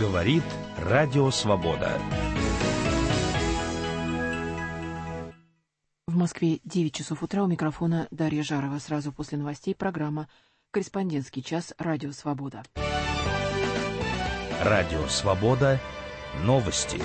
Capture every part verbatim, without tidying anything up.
Говорит Радио Свобода. В Москве девять часов утра, у микрофона Дарья Жарова. Сразу после новостей программа «Корреспондентский час. Радио Свобода». Радио Свобода. Новости.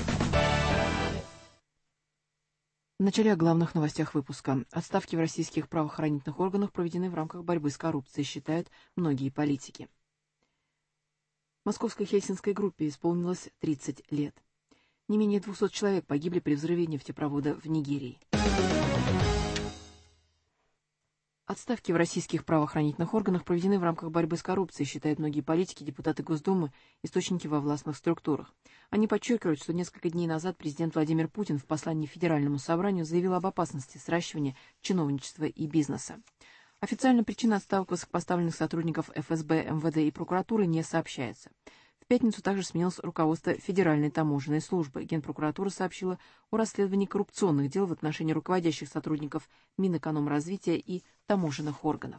В начале о главных новостях выпуска. Отставки в российских правоохранительных органах проведены в рамках борьбы с коррупцией, считают многие политики. Московской хельсинской группе исполнилось тридцать лет. Не менее двухсот человек погибли при взрыве нефтепровода в Нигерии. Отставки в российских правоохранительных органах проведены в рамках борьбы с коррупцией, считают многие политики, депутаты Госдумы, источники во властных структурах. Они подчеркивают, что несколько дней назад президент Владимир Путин в послании Федеральному собранию заявил об опасности сращивания чиновничества и бизнеса. Официально причина отставок высокопоставленных сотрудников эф эс бэ, эм вэ дэ и прокуратуры не сообщается. В пятницу также сменилось руководство Федеральной таможенной службы. Генпрокуратура сообщила о расследовании коррупционных дел в отношении руководящих сотрудников Минэкономразвития и таможенных органов.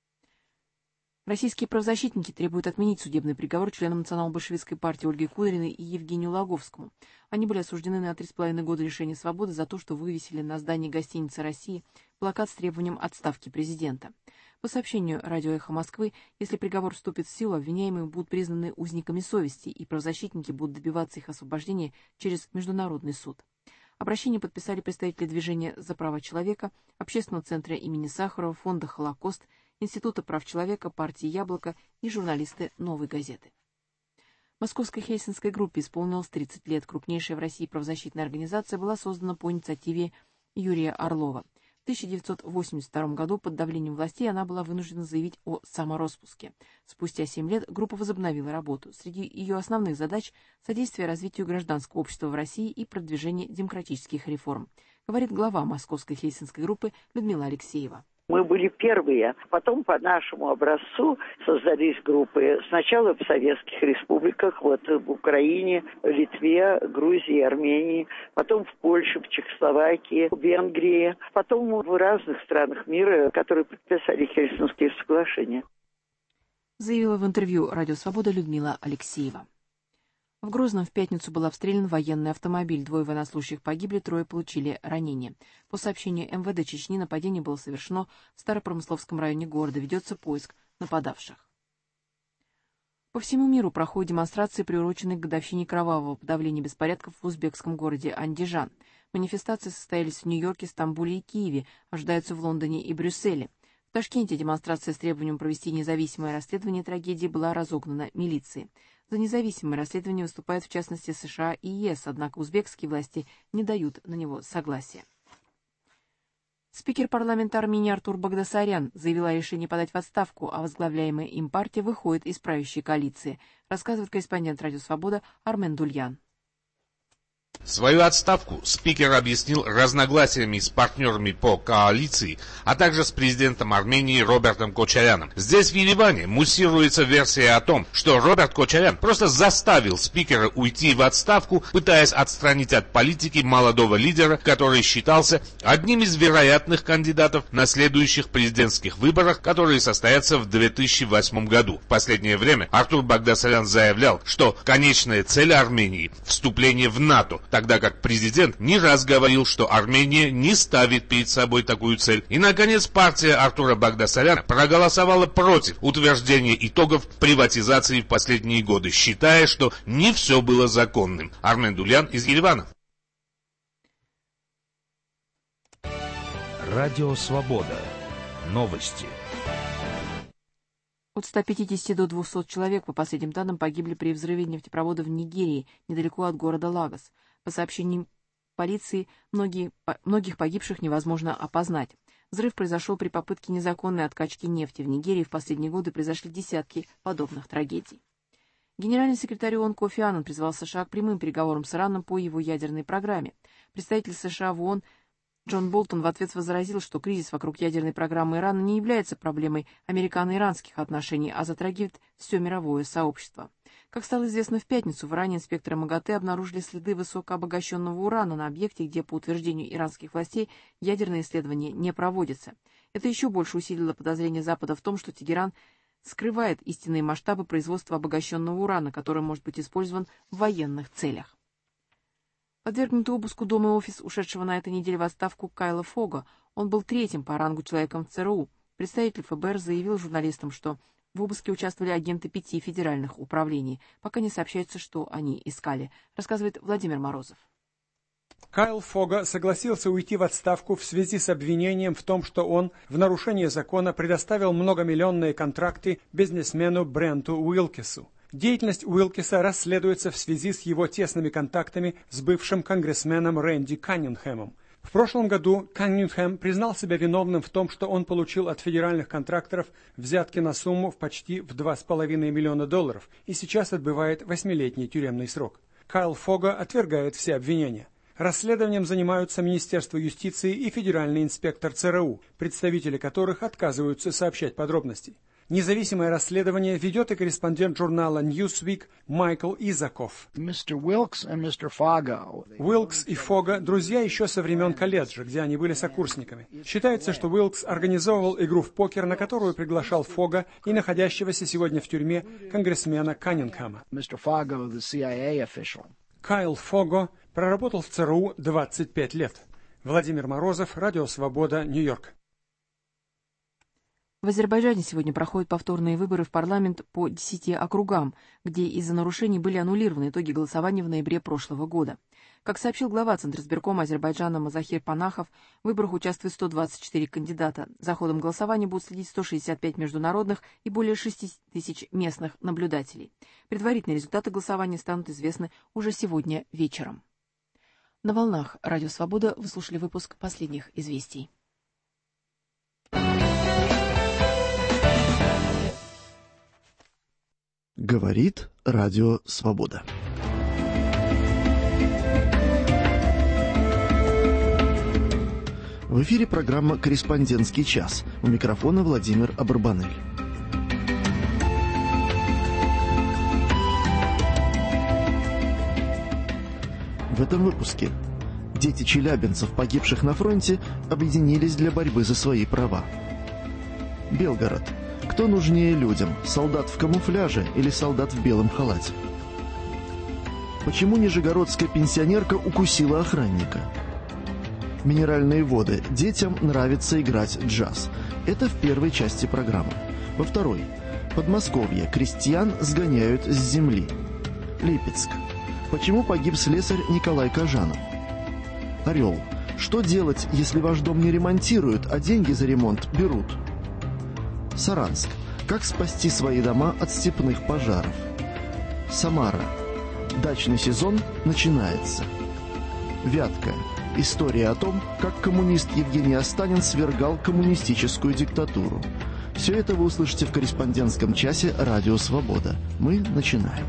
Российские правозащитники требуют отменить судебный приговор членам национал-большевистской партии Ольге Кудариной и Евгению Логовскому. Они были осуждены на три с половиной года лишения свободы за то, что вывесили на здании гостиницы «России» плакат с требованием отставки президента. По сообщению радио «Эхо Москвы», если приговор вступит в силу, обвиняемые будут признаны узниками совести, и правозащитники будут добиваться их освобождения через Международный суд. Обращение подписали представители движения «За права человека», Общественного центра имени Сахарова, Фонда «Холокост», Института прав человека, партии «Яблоко» и журналисты «Новой газеты». Московской хельсинской группе исполнилось тридцать лет. Крупнейшая в России правозащитная организация была создана по инициативе Юрия Орлова. В тысяча девятьсот восемьдесят втором году под давлением властей она была вынуждена заявить о самороспуске. Спустя семь лет группа возобновила работу. Среди ее основных задач – содействие развитию гражданского общества в России и продвижение демократических реформ, говорит глава Московской хельсинской группы Людмила Алексеева. Мы были первые, потом по нашему образцу создались группы. Сначала в советских республиках, вот в Украине, Литве, Грузии, Армении, потом в Польше, в Чехословакии, в Венгрии, потом в разных странах мира, которые подписали Хельсинские соглашения. Заявила в интервью «Радио Свобода» Людмила Алексеева. В Грозном в пятницу был обстрелян военный автомобиль. Двое военнослужащих погибли, трое получили ранения. По сообщению эм вэ дэ Чечни, нападение было совершено в Старопромысловском районе города. Ведется поиск нападавших. По всему миру проходят демонстрации, приуроченные к годовщине кровавого подавления беспорядков в узбекском городе Андижан. Манифестации состоялись в Нью-Йорке, Стамбуле и Киеве, ожидаются в Лондоне и Брюсселе. В Ташкенте демонстрация с требованием провести независимое расследование трагедии была разогнана милицией. За независимое расследование выступают в частности США и ЕС, однако узбекские власти не дают на него согласия. Спикер парламента Армении Артур Багдасарян заявил о решении подать в отставку, а возглавляемая им партия выходит из правящей коалиции, рассказывает корреспондент «Радио Свобода» Армен Дульян. Свою отставку спикер объяснил разногласиями с партнерами по коалиции, а также с президентом Армении Робертом Кочаряном. Здесь в Ереване муссируется версия о том, что Роберт Кочарян просто заставил спикера уйти в отставку, пытаясь отстранить от политики молодого лидера, который считался одним из вероятных кандидатов на следующих президентских выборах, которые состоятся в две тысячи восьмом году. В последнее время Артур Багдасарян заявлял, что конечная цель Армении – вступление в НАТО, тогда как президент не раз говорил, что Армения не ставит перед собой такую цель. И, наконец, партия Артура Багдасаряна проголосовала против утверждения итогов приватизации в последние годы, считая, что не все было законным. Армен Дульян из Еревана. Радио Свобода. Новости. От ста пятидесяти до двухсот человек, по последним данным, погибли при взрыве нефтепровода в Нигерии, недалеко от города Лагос. По сообщениям полиции, многие, многих погибших невозможно опознать. Взрыв произошел при попытке незаконной откачки нефти. В Нигерии в последние годы произошли десятки подобных трагедий. Генеральный секретарь ООН Кофи Аннан призвал США к прямым переговорам с Ираном по его ядерной программе. Представитель США в ООН Джон Болтон в ответ возразил, что кризис вокруг ядерной программы Ирана не является проблемой американо-иранских отношений, а затрагивает все мировое сообщество. Как стало известно в пятницу, в Иране инспекторы МАГАТЭ обнаружили следы высокообогащенного урана на объекте, где, по утверждению иранских властей, ядерные исследования не проводятся. Это еще больше усилило подозрение Запада в том, что Тегеран скрывает истинные масштабы производства обогащенного урана, который может быть использован в военных целях. Подвергнутый обыску дом и офис ушедшего на этой неделе в отставку Кайла Фога, он был третьим по рангу человеком в ЦРУ. Представитель ФБР заявил журналистам, что в обыске участвовали агенты пяти федеральных управлений. Пока не сообщается, что они искали, рассказывает Владимир Морозов. Кайл Фога согласился уйти в отставку в связи с обвинением в том, что он в нарушении закона предоставил многомиллионные контракты бизнесмену Бренту Уилкису. Деятельность Уилкиса расследуется в связи с его тесными контактами с бывшим конгрессменом Рэнди Каннингхэмом. В прошлом году Каннингхэм признал себя виновным в том, что он получил от федеральных контракторов взятки на сумму в почти в два с половиной миллиона долларов и сейчас отбывает восьмилетний тюремный срок. Кайл Фога отвергает все обвинения. Расследованием занимаются Министерство юстиции и Федеральный инспектор ЦРУ, представители которых отказываются сообщать подробности. Независимое расследование ведет и корреспондент журнала Newsweek Майкл Изаков. Уилкс и Фога – друзья еще со времен колледжа, где они были сокурсниками. Считается, что Уилкс организовывал игру в покер, на которую приглашал Фога и находящегося сегодня в тюрьме конгрессмена Каннингхэма. Кайл Фого проработал в ЦРУ двадцать пять лет. Владимир Морозов, Радио Свобода, Нью-Йорк. В Азербайджане сегодня проходят повторные выборы в парламент по десяти округам, где из-за нарушений были аннулированы итоги голосования в ноябре прошлого года. Как сообщил глава Центризбиркома Азербайджана Мазахир Панахов, в выборах участвуют сто двадцать четыре кандидата. За ходом голосования будут следить сто шестьдесят пять международных и более шести тысяч местных наблюдателей. Предварительные результаты голосования станут известны уже сегодня вечером. На волнах Радио Свобода вы слушали выпуск последних известий. Говорит Радио Свобода. В эфире программа «Корреспондентский час». У микрофона Владимир Абарбанель. В этом выпуске дети челябинцев, погибших на фронте, объединились для борьбы за свои права. Белгород. Кто нужнее людям, солдат в камуфляже или солдат в белом халате? Почему нижегородская пенсионерка укусила охранника? Минеральные воды. Детям нравится играть джаз. Это в первой части программы. Во второй. Подмосковье. Крестьян сгоняют с земли. Липецк. Почему погиб слесарь Николай Кожанов? Орел. Что делать, если ваш дом не ремонтируют, а деньги за ремонт берут? Саранск. Как спасти свои дома от степных пожаров? Самара. Дачный сезон начинается. Вятка. История о том, как коммунист Евгений Останин свергал коммунистическую диктатуру. Все это вы услышите в корреспондентском часе «Радио Свобода». Мы начинаем.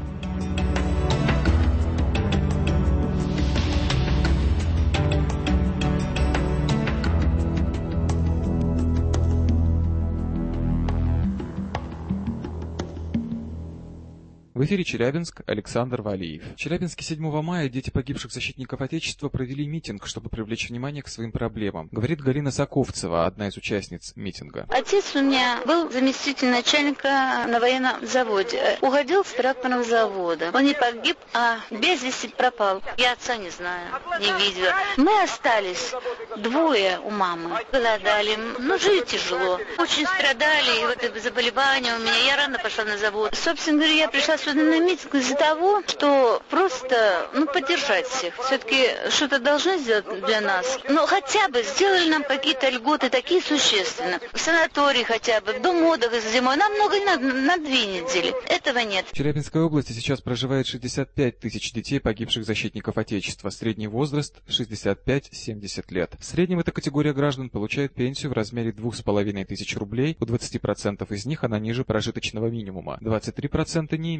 В эфире Челябинск, Александр Валиев. В Челябинске седьмого мая дети погибших защитников Отечества провели митинг, чтобы привлечь внимание к своим проблемам. Говорит Галина Соковцева, одна из участниц митинга. Отец у меня был заместитель начальника на военном заводе. Уходил с тракторного завода. Он не погиб, а без вести пропал. Я отца не знаю, не видела. Мы остались двое у мамы. Голодали. Ну, жили тяжело. Очень страдали. И вот это заболевание у меня. Я рано пошла на завод. Собственно говоря, я пришла сюда на митинг из-за того, что просто, ну, поддержать всех. Все-таки что-то должны сделать для нас. Ну, хотя бы сделали нам какие-то льготы, такие существенные. В санатории хотя бы, в дом отдыха зимой. Нам много не надо, на две недели. Этого нет. В Челябинской области сейчас проживает шестьдесят пять тысяч детей, погибших защитников Отечества. Средний возраст шестьдесят пять - семьдесят лет. В среднем эта категория граждан получает пенсию в размере двух с половиной тысяч рублей. У двадцати процентов из них она ниже прожиточного минимума. двадцать три процента не имеют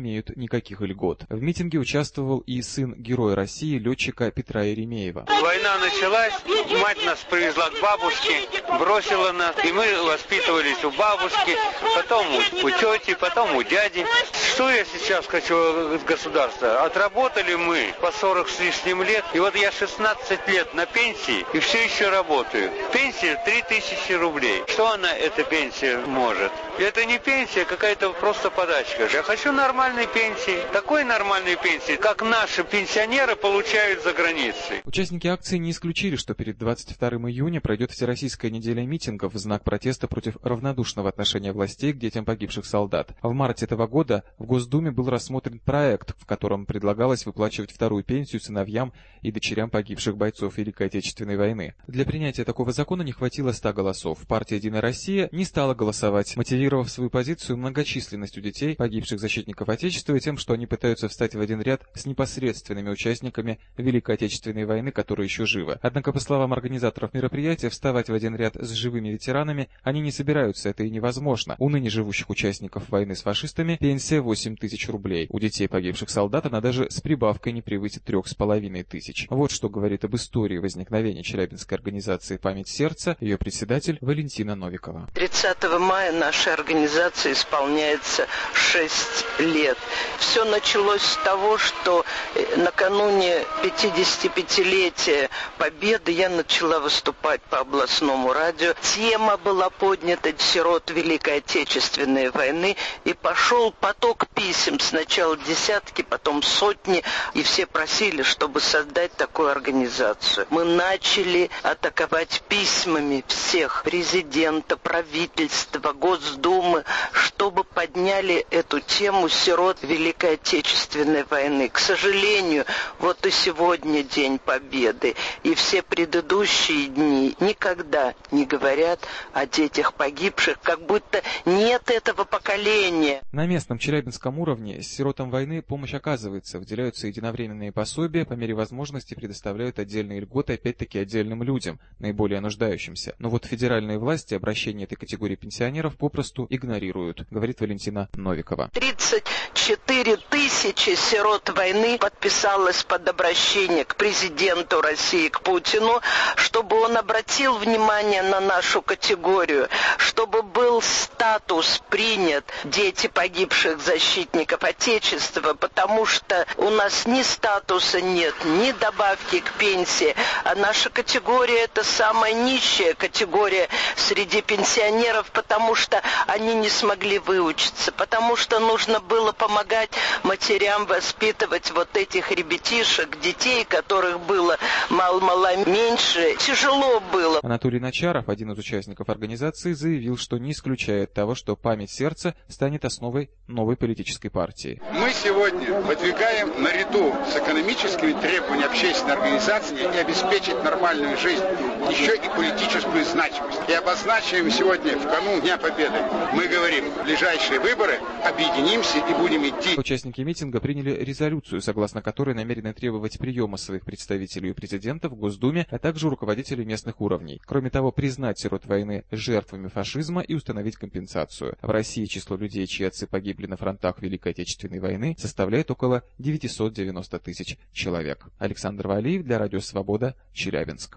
имеют никаких льгот. В митинге участвовал и сын Героя России, летчика Петра Еремеева. Война началась, мать нас привезла к бабушке, бросила нас, и мы воспитывались у бабушки, потом у, у тети, потом у дяди. Что я сейчас хочу от государства? Отработали мы по сорок с лишним лет, и вот я шестнадцать лет на пенсии и все еще работаю. Пенсия три тысячи рублей. Что она, эта пенсия, может? Это не пенсия, какая-то просто подачка. Я хочу нормальной пенсии, такой нормальной пенсии, как наши пенсионеры получают за границей. Участники акции не исключили, что перед двадцать вторым июня пройдет Всероссийская неделя митингов в знак протеста против равнодушного отношения властей к детям погибших солдат. В марте этого года в Госдуме был рассмотрен проект, в котором предлагалось выплачивать вторую пенсию сыновьям и дочерям погибших бойцов Великой Отечественной войны. Для принятия такого закона не хватило ста голосов. Партия «Единая Россия» не стала голосовать, мотивировав свою позицию многочисленностью детей, погибших защитников Отечества, и тем, что они пытаются встать в один ряд с непосредственными участниками Великой Отечественной войны, которые еще живы. Однако, по словам организаторов мероприятия, вставать в один ряд с живыми ветеранами они не собираются, это и невозможно. У ныне живущих участников войны с фашистами пенсия восемь тысяч рублей. У детей погибших солдат она даже с прибавкой не превысит трех с половиной тысяч. Вот что говорит об истории возникновения Челябинской организации «Память сердца» ее председатель Валентина Новикова. тридцатого мая нашей организации исполняется шесть лет. Все началось с того, что накануне пятидесятипятилетия Победы я начала выступать по областному радио. Тема была поднята сирот Великой Отечественной войны, и пошел поток писем. Сначала десятки, потом сотни, и все просили, чтобы создать такую организацию. Мы начали атаковать письмами всех: президента, правительства, Госдумы, чтобы подняли эту тему сирот Великой Отечественной войны. К сожалению, вот и сегодня День Победы, и все предыдущие дни никогда не говорят о детях погибших, как будто нет этого поколения. На местном челябинском уровне сиротам войны помощь оказывается, выделяются единовременные пособия, по мере возможности предоставляют отдельные льготы, опять-таки отдельным людям, наиболее нуждающимся. Но вот федеральные власти обращение этой категории пенсионеров попросту игнорируют, говорит Валентина Новикова. тридцать четыре тысячи сирот войны подписалось под обращение к президенту России, к Путину, чтобы он обратил внимание на нашу категорию, чтобы был статус принят дети погибших защитников Отечества, потому что у нас ни статуса нет, ни добавки к пенсии, а наша категория — это самая нищая категория среди пенсионеров, потому что они не смогли выучиться, потому что нужно было помогать матерям воспитывать вот этих ребятишек, детей, которых было мало-мало меньше. Тяжело было. Анатолий Начаров, один из участников организации, заявил, что не исключает того, что «Память сердца» станет основой новой политической партии. Мы сегодня выдвигаем наряду с экономическими требованиями общественной организации и обеспечить нормальную жизнь, еще и политическую значимость. И обозначиваем сегодня, в канун Дня Победы, мы говорим: в ближайшие выборы объединимся и будем идти. Участники митинга приняли резолюцию, согласно которой намерены требовать приема своих представителей у президента в Госдуме, а также у руководителей местных уровней. Кроме того, признать сирот войны жертвами фашизма и установить компенсацию. В России число людей, чьи отцы погибли на фронтах Великой Отечественной войны, составляет около девятьсот девяносто тысяч человек. Александр Валиев для Радио Свобода, Челябинск.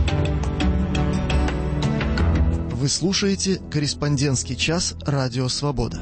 Вы слушаете «Корреспондентский час» Радио Свобода.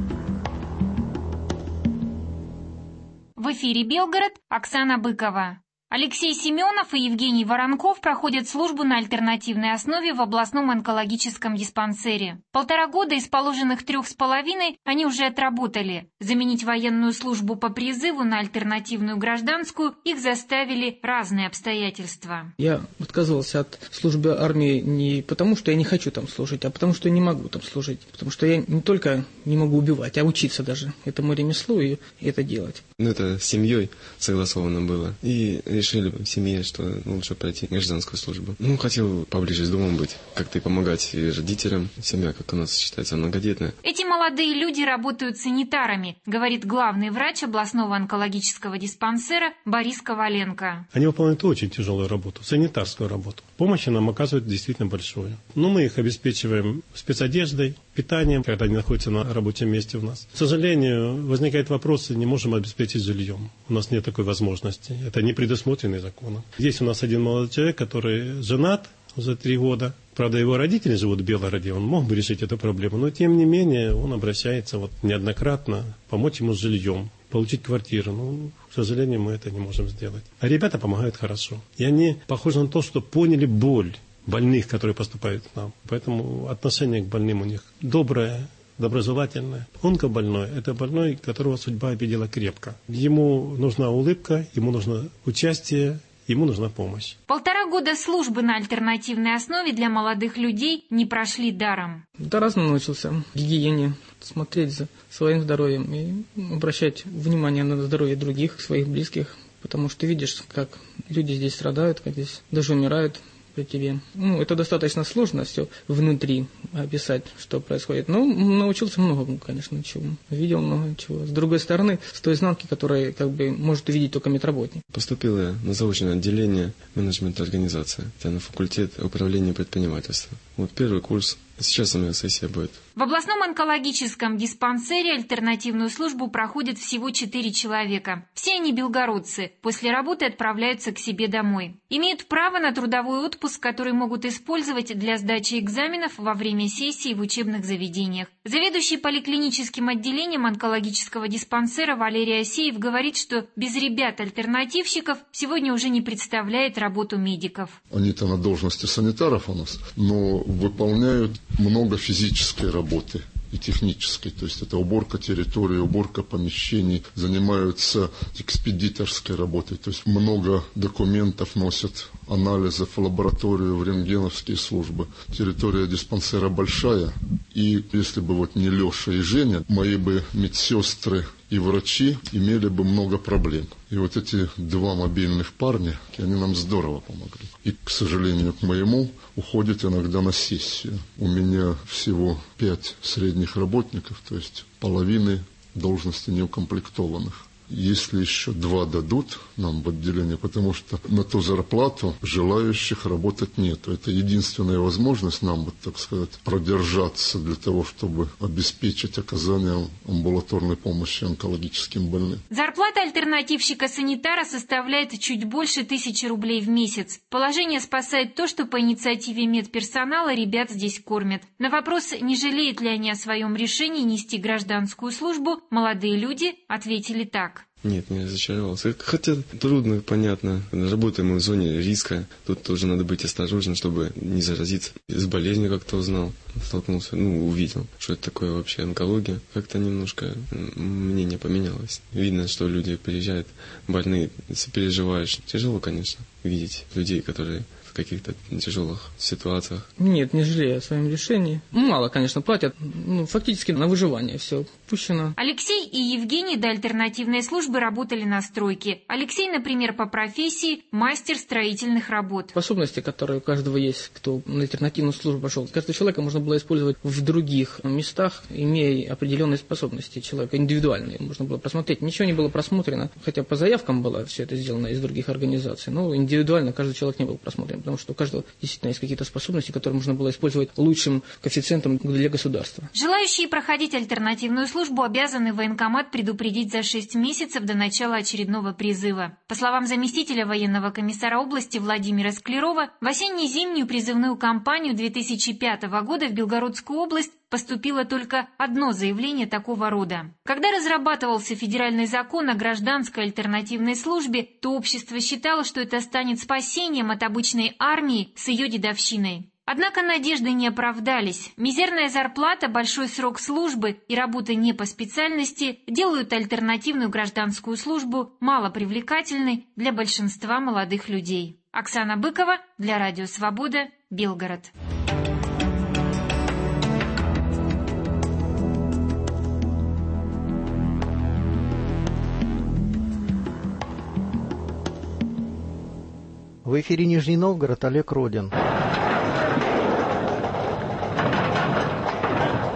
В эфире Белгород, Оксана Быкова. Алексей Семенов и Евгений Воронков проходят службу на альтернативной основе в областном онкологическом диспансере. Полтора года из положенных трех с половиной они уже отработали. Заменить военную службу по призыву на альтернативную гражданскую их заставили разные обстоятельства. Я отказывался от службы армии не потому, что я не хочу там служить, а потому, что я не могу там служить. Потому что я не только не могу убивать, а учиться даже этому ремеслу и это делать. Ну, это с семьей согласовано было. И решили в семье, что лучше пройти гражданскую службу. Ну, хотел поближе с домом быть, как-то и помогать и родителям. Семья, как у нас считается, многодетная. Эти молодые люди работают санитарами, говорит главный врач областного онкологического диспансера Борис Коваленко. Они выполняют очень тяжелую работу, санитарскую работу. Помощи нам оказывают действительно большую. Но мы их обеспечиваем спецодеждой, питанием, когда они находятся на рабочем месте у нас. К сожалению, возникает вопрос, не можем обеспечить жильем. У нас нет такой возможности. Это не предусмотрено законом. Есть у нас один молодой человек, который женат за три года. Правда, его родители живут в Белгороде, он мог бы решить эту проблему, но тем не менее он обращается вот неоднократно помочь ему с жильем, получить квартиру. Ну, к сожалению, мы это не можем сделать. А ребята помогают хорошо. И они похожи на то, что поняли боль больных, которые поступают к нам. Поэтому отношение к больным у них доброе, доброжелательное. Онкобольной – это больной, которого судьба обидела крепко. Ему нужна улыбка, ему нужно участие, ему нужна помощь. Полтора года службы на альтернативной основе для молодых людей не прошли даром. Да, разно научился гигиене, смотреть за своим здоровьем и обращать внимание на здоровье других, своих близких, потому что ты видишь, как люди здесь страдают, как здесь даже умирают при тебе. Ну, это достаточно сложно все внутри описать, что происходит. Но научился многому, конечно, чего. Видел много чего. С другой стороны, с той изнанки, которую как бы может увидеть только медработник. Поступил я на заочное отделение менеджмента организации, на факультет управления предпринимательства. Вот первый курс. Сейчас у меня сессия будет. В областном онкологическом диспансере альтернативную службу проходят всего четыре человека. Все они белгородцы. После работы отправляются к себе домой. Имеют право на трудовой отпуск, который могут использовать для сдачи экзаменов во время сессий в учебных заведениях. Заведующий поликлиническим отделением онкологического диспансера Валерий Асеев говорит, что без ребят-альтернативщиков сегодня уже не представляет работу медиков. Они-то на должности санитаров у нас, но выполняют много физической работы и технической, то есть это уборка территории, уборка помещений, занимаются экспедиторской работой, то есть много документов носят, анализов в лабораторию, в рентгеновские службы. Территория диспансера большая, и если бы вот не Леша и Женя, мои бы медсестры и врачи имели бы много проблем. И вот эти два мобильных парня, они нам здорово помогли. И, к сожалению, к моему, уходят иногда на сессию. У меня всего пять средних работников, то есть половины должности неукомплектованных. Если еще два дадут нам в отделение, потому что на ту зарплату желающих работать нет. Это единственная возможность нам, вот, так сказать, продержаться для того, чтобы обеспечить оказание амбулаторной помощи онкологическим больным. Зарплата альтернативщика-санитара составляет чуть больше тысячи рублей в месяц. Положение спасает то, что по инициативе медперсонала ребят здесь кормят. На вопрос, не жалеют ли они о своем решении нести гражданскую службу, молодые люди ответили так. Нет, не разочаровался. Хотя трудно, понятно. Работаем мы в зоне риска. Тут тоже надо быть осторожным, чтобы не заразиться. С болезнью как-то узнал, столкнулся, ну, увидел, что это такое вообще онкология. Как-то немножко мнение поменялось. Видно, что люди приезжают больные, переживаешь. Тяжело, конечно, видеть людей, которые в каких-то тяжелых ситуациях. Нет, не жалею о своем решении. Мало, конечно, платят. Ну, фактически на выживание все пущено. Алексей и Евгений до альтернативной службы работали на стройке. Алексей, например, по профессии мастер строительных работ. Способности, которые у каждого есть, кто на альтернативную службу пошел. Каждого человека можно было использовать в других местах, имея определенные способности человека, индивидуальные. Можно было просмотреть. Ничего не было просмотрено, хотя по заявкам было все это сделано из других организаций, но индивидуально каждый человек не был просмотрен, потому что у каждого действительно есть какие-то способности, которые можно было использовать лучшим коэффициентом для государства. Желающие проходить альтернативную службу обязаны военкомат предупредить за шесть месяцев до начала очередного призыва. По словам заместителя военного комиссара области Владимира Склярова, в осенне-зимнюю призывную кампанию две тысячи пятого года в Белгородскую область поступило только одно заявление такого рода. Когда разрабатывался федеральный закон о гражданской альтернативной службе, то общество считало, что это станет спасением от обычной армии с ее дедовщиной. Однако надежды не оправдались. Мизерная зарплата, большой срок службы и работа не по специальности делают альтернативную гражданскую службу малопривлекательной для большинства молодых людей. Оксана Быкова для Радио Свобода, Белгород. В эфире Нижний Новгород, Олег Родин.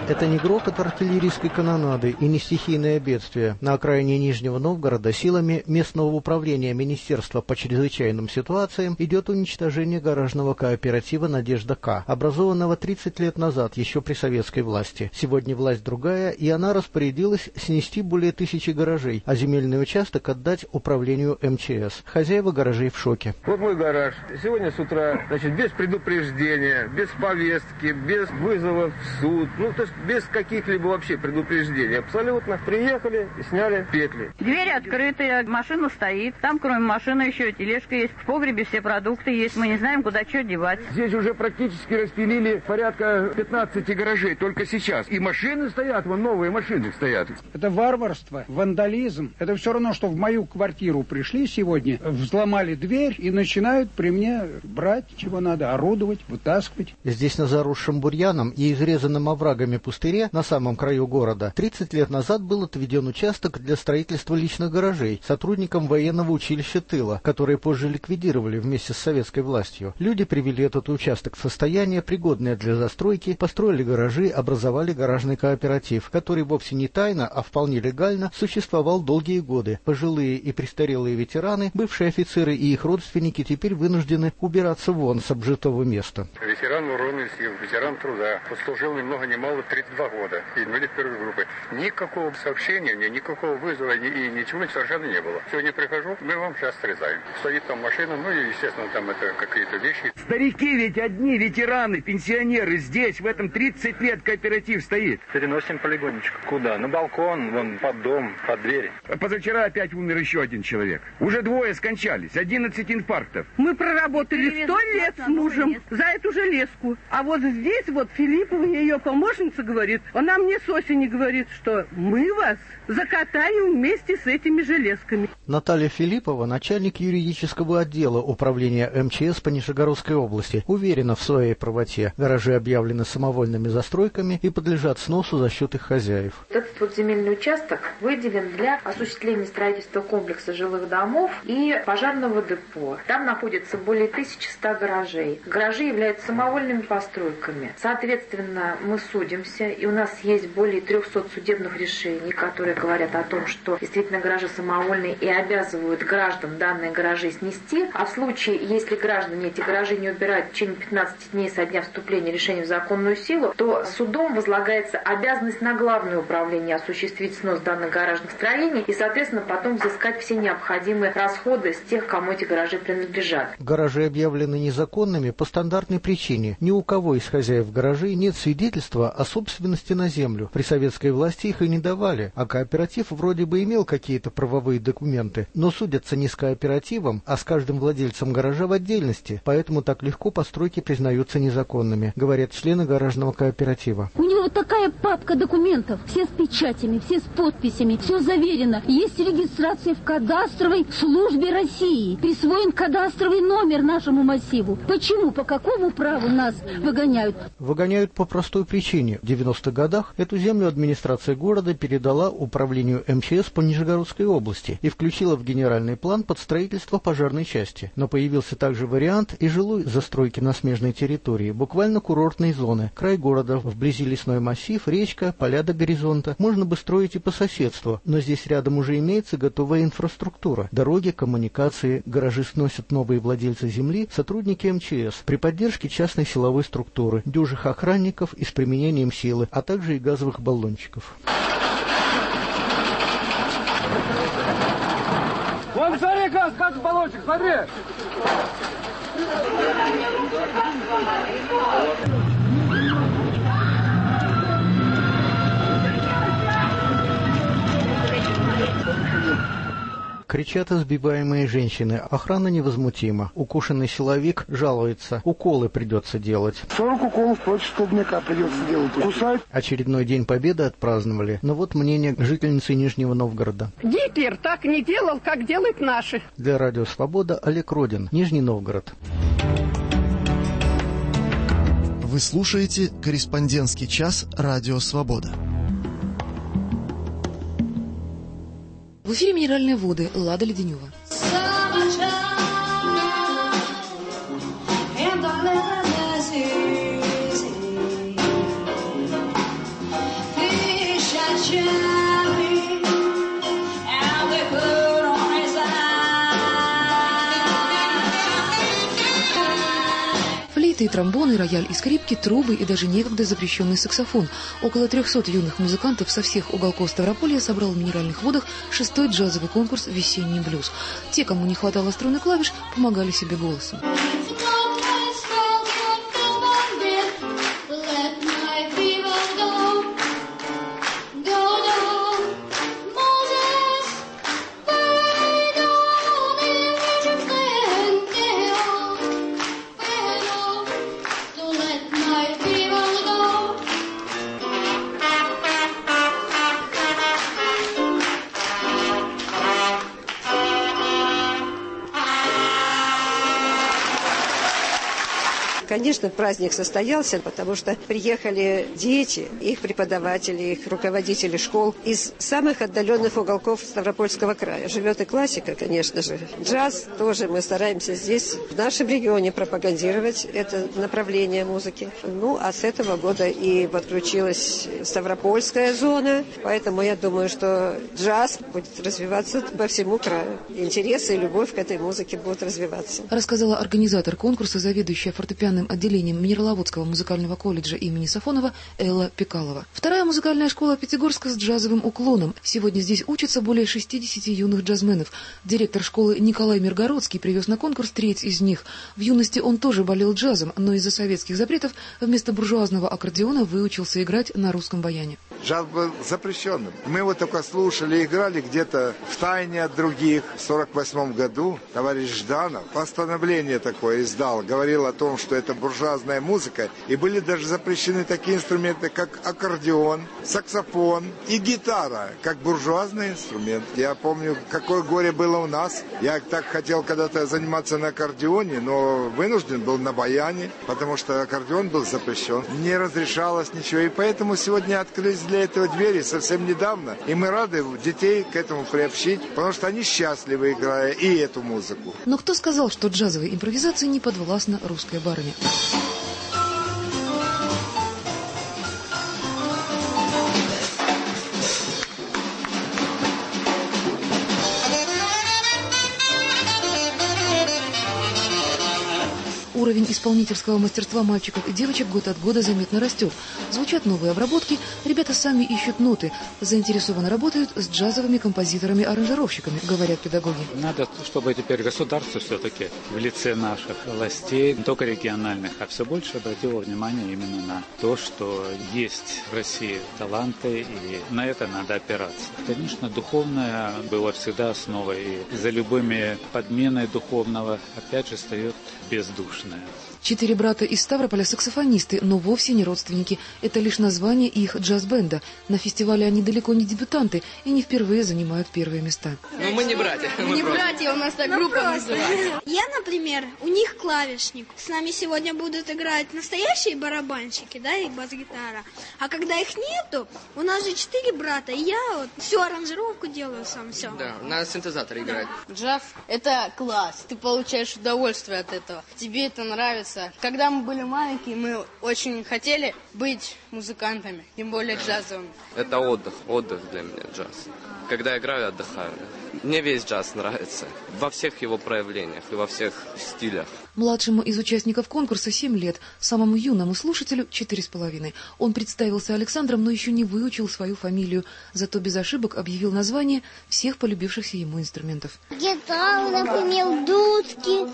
Это не грохот артиллерийской канонады и не стихийное бедствие. На окраине Нижнего Новгорода силами местного управления Министерства по чрезвычайным ситуациям идет уничтожение гаражного кооператива «Надежда К», образованного тридцать лет назад, еще при советской власти. Сегодня власть другая, и она распорядилась снести более тысячи гаражей, а земельный участок отдать управлению эм че эс. Хозяева гаражей в шоке. Вот мой гараж. Сегодня с утра, значит, без предупреждения, без повестки, без вызова в суд, ну, то есть без каких-либо вообще предупреждений. Абсолютно. Приехали и сняли петли. Двери открытые, машина стоит. Там, кроме машины, еще тележка есть. В погребе все продукты есть. Мы не знаем, куда что девать. Здесь уже практически распилили порядка пятнадцати гаражей только сейчас. И машины стоят, вон новые машины стоят. Это варварство, вандализм. Это все равно, что в мою квартиру пришли сегодня, взломали дверь и начинают при мне брать, чего надо, орудовать, вытаскивать. Здесь на заросшем бурьяном и изрезанном оврагами пустыре на самом краю города тридцать лет назад был отведен участок для строительства личных гаражей сотрудникам военного училища тыла, которые позже ликвидировали вместе с советской властью. Люди привели этот участок в состояние, пригодное для застройки, построили гаражи, образовали гаражный кооператив, который вовсе не тайно, а вполне легально существовал долгие годы. Пожилые и престарелые ветераны, бывшие офицеры и их родственники теперь вынуждены убираться вон с обжитого места. Ветеран вооруженных сил, ветеран труда, послужил ни много ни мало тридцать два года, инвалид первой группы. Никакого сообщения мне, никакого вызова и ничего совершенно не было. Сегодня прихожу, мы вам сейчас срезаем. Стоит там машина, ну и, естественно, там это какие-то вещи. Старики ведь одни, ветераны, пенсионеры. Здесь, в этом тридцать лет кооператив стоит. Переносим полигончик. Куда? На балкон, вон, под дом, под дверь. Позавчера опять умер еще один человек. Уже двое скончались, одиннадцать инфарктов. Мы проработали сто лет с мужем за эту железку. А вот здесь вот Филиппова, ее помощница, говорит, она мне с осени говорит, что мы вас закатаем вместе с этими железками. Наталья Филиппова, начальник юридического отдела управления эм че эс по Нижегородской области, уверена в своей правоте. Гаражи объявлены самовольными застройками и подлежат сносу за счет их хозяев. Этот вот земельный участок выделен для осуществления строительства комплекса жилых домов и пожарного депо. Там находится более тысячи ста гаражей. Гаражи являются самовольными постройками. Соответственно, мы судимся, и у нас есть более трехсот судебных решений, которые говорят о том, что действительно гаражи самовольные и обязывают граждан данные гаражи снести. А в случае, если граждане эти гаражи не убирают в течение пятнадцати дней со дня вступления решения в законную силу, то судом возлагается обязанность на главное управление осуществить снос данных гаражных строений и, соответственно, потом взыскать все необходимые расходы с тех, кому эти гаражи принадлежат. Гаражи объявлены незаконными по стандартной причине. Ни у кого из хозяев гаражей нет свидетельства о собственности на землю. При советской власти их и не давали, а кооператив вроде бы имел какие-то правовые документы, но судятся не с кооперативом, а с каждым владельцем гаража в отдельности, поэтому так легко постройки признаются незаконными, говорят члены гаражного кооператива. У него такая папка документов, все с печатями, все с подписями, все заверено. Есть регистрация в кадастровой службе России, присвоен кадастровый номер нашему массиву. Почему, по какому праву нас выгоняют? Выгоняют по простой причине. В девяностых годах эту землю администрация города передала управлению эм че эс по Нижегородской области и включила в генеральный план под строительство пожарной части. Но появился также вариант и жилой застройки на смежной территории, буквально курортной зоны. Край города, вблизи лесной массив, речка, поля до горизонта. Можно бы строить и по соседству, но здесь рядом уже имеется готовая инфраструктура. Дороги, коммуникации, гаражи сносят новые владельцы земли, сотрудники эм че эс при поддержке частной силовой структуры, дюжих охранников и с применением силы, а также и газовых баллончиков. Вон, смотри, газ, газ, баллончик, смотри! Кричат избиваемые женщины. Охрана невозмутима. Укушенный силовик жалуется. Уколы придется делать. сорок уколов против столбняка придется делать. Кусать. Очередной день Победы отпраздновали. Но вот мнение жительницы Нижнего Новгорода. Гитлер так не делал, как делают наши. Для Радио Свобода Олег Родин, Нижний Новгород. Вы слушаете «Корреспондентский час» Радио Свобода. В эфире «Минеральные воды» Лада Леденева. знаменитые тромбоны, рояль и скрипки, трубы и даже некогда запрещенный саксофон. Около трехсот юных музыкантов со всех уголков Ставрополья собрал в Минеральных водах шестой джазовый конкурс «Весенний блюз». Те, кому не хватало струн и клавиш, помогали себе голосом. Конечно, праздник состоялся, потому что приехали дети, их преподаватели, их руководители школ из самых отдаленных уголков Ставропольского края. Живет и классика, конечно же. Джаз тоже мы стараемся здесь, в нашем регионе, пропагандировать это направление музыки. Ну, а с этого года и подключилась Ставропольская зона, поэтому я думаю, что джаз будет развиваться по всему краю. Интересы и любовь к этой музыке будут развиваться. Рассказала организатор конкурса, заведующая фортепианным отделением Минераловодского музыкального колледжа имени Сафонова Элла Пекалова. Вторая музыкальная школа Пятигорска с джазовым уклоном. Сегодня здесь учатся более шестидесяти юных джазменов. Директор школы Николай Миргородский привез на конкурс треть из них. В юности он тоже болел джазом, но из-за советских запретов вместо буржуазного аккордеона выучился играть на русском баяне. Джаз был запрещенным. Мы его только слушали, играли где-то в тайне от других. В сорок восьмом году товарищ Жданов постановление такое издал, говорил о том, что это буржуазная музыка, и были даже запрещены такие инструменты, как аккордеон, саксофон и гитара, как буржуазный инструмент. Я помню, какое горе было у нас. Я так хотел когда-то заниматься на аккордеоне, но вынужден был на баяне, потому что аккордеон был запрещен. Не разрешалось ничего, и поэтому сегодня открылись для этого двери совсем недавно, и мы рады детей к этому приобщить, потому что они счастливы, играя и эту музыку. Но кто сказал, что джазовой импровизации не подвластна русская барыня? Уровень исполнительского мастерства мальчиков и девочек год от года заметно растет. Звучат новые обработки, ребята сами ищут ноты, заинтересованно работают с джазовыми композиторами-аранжировщиками, говорят педагоги. Надо, чтобы теперь государство все-таки в лице наших властей, не только региональных, а все больше обратило внимание именно на то, что есть в России таланты, и на это надо опираться. Конечно, духовное было всегда основой, и за любыми подменой духовного опять же встает бездушное. Четыре брата из Ставрополя саксофонисты, но вовсе не родственники. Это лишь название их джаз-бенда. На фестивале они далеко не дебютанты и не впервые занимают первые места. Ну, мы не братья. Мы не просто. братья, у нас так группа называется. Я, например, у них клавишник. С нами сегодня будут играть настоящие барабанщики, да, и бас-гитара. А когда их нету, у нас же четыре брата, и я вот всю аранжировку делаю сам, все. Да, на синтезаторе играть. Джаз – это класс. Ты получаешь удовольствие от этого. Тебе это нравится. Когда мы были маленькие, мы очень хотели быть музыкантами, тем более джазовыми. Это отдых, отдых для меня джаз. Когда я играю, отдыхаю. Мне весь джаз нравится, во всех его проявлениях и во всех стилях. Младшему из участников конкурса семь лет, самому юному слушателю четыре с половиной. Он представился Александром, но еще не выучил свою фамилию, зато без ошибок объявил название всех полюбившихся ему инструментов. Гитара, например, дудки,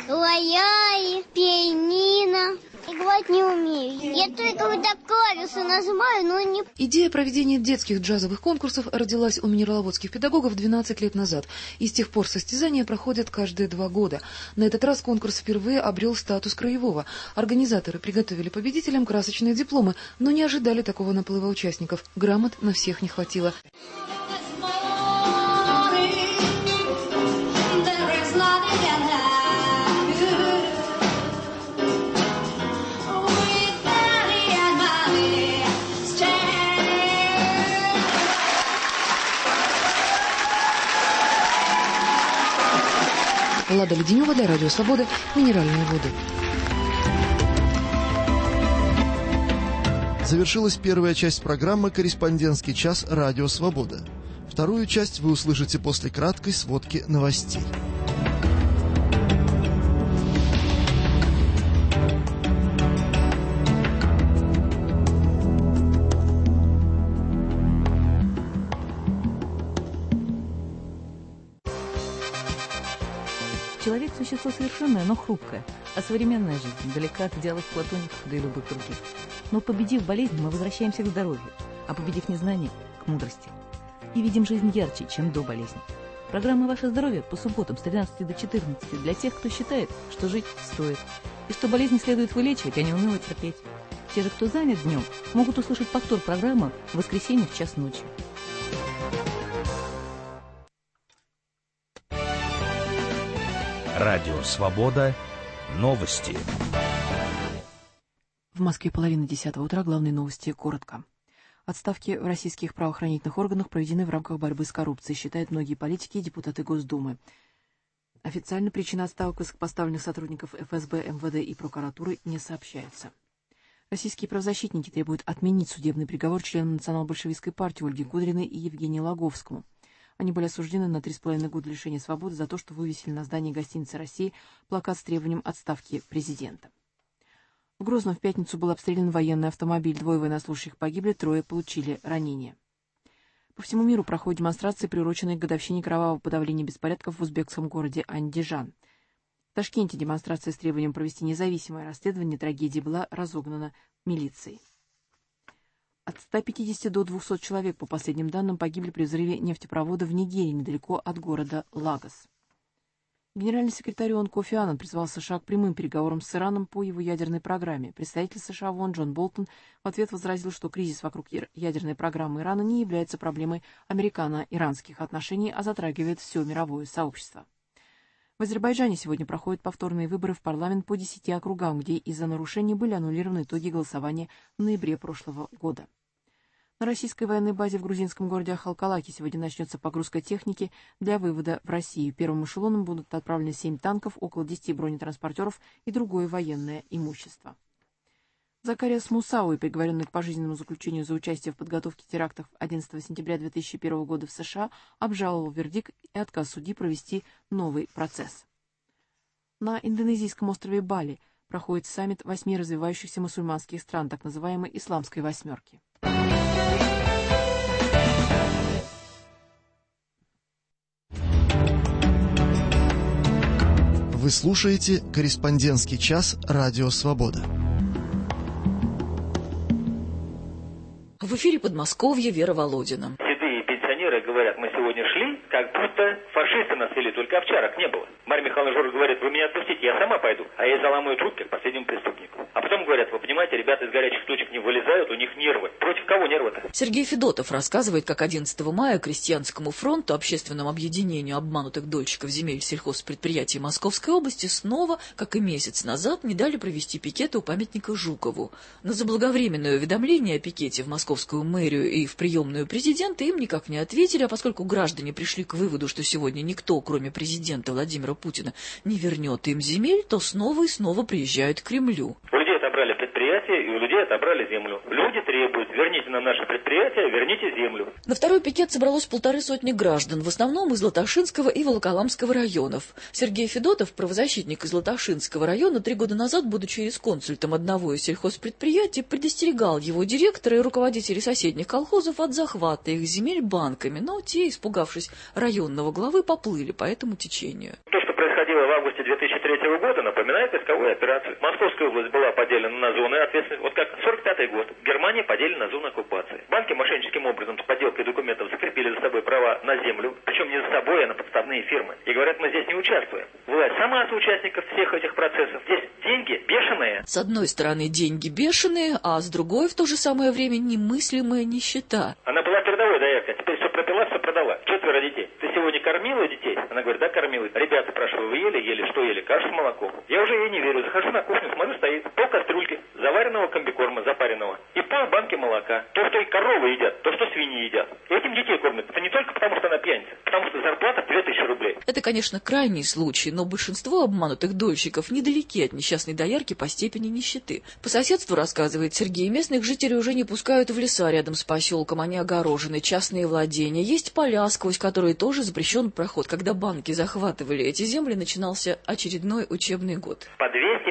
рояли, пианино. Играть не умею. Я только вот так клавишу нажимаю, но не... Идея проведения детских джазовых конкурсов родилась у минераловодских педагогов двенадцать лет назад. И с тех пор состязания проходят каждые два года. На этот раз конкурс впервые обрел статус краевого. Организаторы приготовили победителям красочные дипломы, но не ожидали такого наплыва участников. Грамот на всех не хватило. Лада Леденева для Радио Свобода, Минеральные воды. Завершилась первая часть программы «Корреспондентский час. Радио Свобода». Вторую часть вы услышите после краткой сводки новостей. Человек – существо совершенное, но хрупкое, а современная жизнь далека от идеалов платоников, да и любых других. Но победив болезнь, мы возвращаемся к здоровью, а победив незнание – к мудрости. И видим жизнь ярче, чем до болезни. Программа «Ваше здоровье» по субботам с тринадцати до четырнадцати для тех, кто считает, что жить стоит, и что болезни следует вылечивать, а не уныло терпеть. Те же, кто занят днем, могут услышать повтор программы в воскресенье в час ночи. Радио «Свобода». Новости. В Москве половина десятого утра. Главные новости коротко. Отставки в российских правоохранительных органах проведены в рамках борьбы с коррупцией, считают многие политики и депутаты Госдумы. Официально причина отставок высокопоставленных сотрудников эф эс бэ, эм вэ дэ и прокуратуры не сообщается. Российские правозащитники требуют отменить судебный приговор членам национал-большевистской партии Ольге Кудриной и Евгению Лаговскому. Они были осуждены на три с половиной года лишения свободы за то, что вывесили на здании гостиницы «Россия» плакат с требованием отставки президента. В Грозном в пятницу был обстрелян военный автомобиль. Двое военнослужащих погибли, трое получили ранения. По всему миру проходят демонстрации, приуроченные к годовщине кровавого подавления беспорядков в узбекском городе Андижан. В Ташкенте демонстрация с требованием провести независимое расследование трагедии была разогнана милицией. От ста пятидесяти до двухсот человек, по последним данным, погибли при взрыве нефтепровода в Нигерии, недалеко от города Лагос. Генеральный секретарь ООН Кофи Аннан призвал США к прямым переговорам с Ираном по его ядерной программе. Представитель США в ООН Джон Болтон в ответ возразил, что кризис вокруг ядерной программы Ирана не является проблемой американо-иранских отношений, а затрагивает все мировое сообщество. В Азербайджане сегодня проходят повторные выборы в парламент по десяти округам, где из-за нарушений были аннулированы итоги голосования в ноябре прошлого года. На российской военной базе в грузинском городе Ахалкалаке сегодня начнется погрузка техники для вывода в Россию. Первым эшелоном будут отправлены семь танков, около десяти бронетранспортеров и другое военное имущество. Закариас Мусауи, приговоренный к пожизненному заключению за участие в подготовке терактов одиннадцатого сентября две тысячи первого года в США, обжаловал вердикт и отказ судьи провести новый процесс. На индонезийском острове Бали проходит саммит восьми развивающихся мусульманских стран, так называемой «Исламской восьмерки». Вы слушаете «Корреспондентский час» Радио «Свобода». В эфире Подмосковья, Вера Володина. Седые пенсионеры говорят, мы сегодня шли, как будто фашисты нас вели, только овчарок не было. Марья Михайловна Жора говорит, вы меня отпустите, я сама пойду. А я заламываю руки к последнему преступнику. А потом говорят, вы понимаете, ребята из горячих точек не вылезают, у них нервы. Против кого нервы-то? Сергей Федотов рассказывает, как одиннадцатого мая Крестьянскому фронту, общественному объединению обманутых дольщиков земель сельхозпредприятий Московской области, снова, как и месяц назад, не дали провести пикеты у памятника Жукову. На заблаговременное уведомление о пикете в московскую мэрию и в приемную президента им никак не ответили, а поскольку граждане пришли к выводу, что сегодня никто, кроме президента Владимира Путина, не вернет им земель, то снова и снова приезжают к Кремлю. У людей отобрали предприятие, и у людей отобрали землю. Люди требуют, верните нам наше предприятие, верните землю. На второй пикет собралось полторы сотни граждан, в основном из Латашинского и Волоколамского районов. Сергей Федотов, правозащитник из Латашинского района, три года назад, будучи юрисконсультом одного из сельхозпредприятий, предостерегал его директора и руководителей соседних колхозов от захвата их земель банками, но те, испугавшись районного главы, поплыли по этому течению. То, что происходило в августе две тысячи третьего года, напоминает войсковую операцию. Московская область была поделена на зоны ответственности. Вот как сорок пятый год. Германия поделена на зону оккупации. Банки мошенническим образом с подделкой документов закрепили за собой права на землю. Причем не за собой, а на подставные фирмы. И говорят, мы здесь не участвуем. Власть сама соучастников всех этих процессов. Здесь деньги бешеные. С одной стороны деньги бешеные, а с другой в то же самое время немыслимая нищета. Она была передовой дояркой, теперь все пропила, все продала. Четверо детей. Ты сегодня кормила детей? Она говорит, да, кормила. Ребята, спрашиваю, вы ели? Ели. Что ели? Кашу с молоком. Я уже ей не верю. Захожу на кухню, смотрю, стоит пол кастрюльки заваренного комбикорма, запаренного, и пол банки молока. То, что и коровы едят, то, что свиньи едят. И этим детей кормят. Это не только потому, что она пьяница, потому что зарплата две тысячи рублей. Это, конечно, крайний случай, но большинство обманутых дольщиков недалеки от несчастной доярки по степени нищеты. По соседству, рассказывает Сергей, местных жителей уже не пускают в леса рядом с поселком, они огорожены, частные владения. Есть поля, сквозь которые тоже запрещен проход. Когда банки захватывали эти земли, начинался очередной учебный год. По двести пятьдесят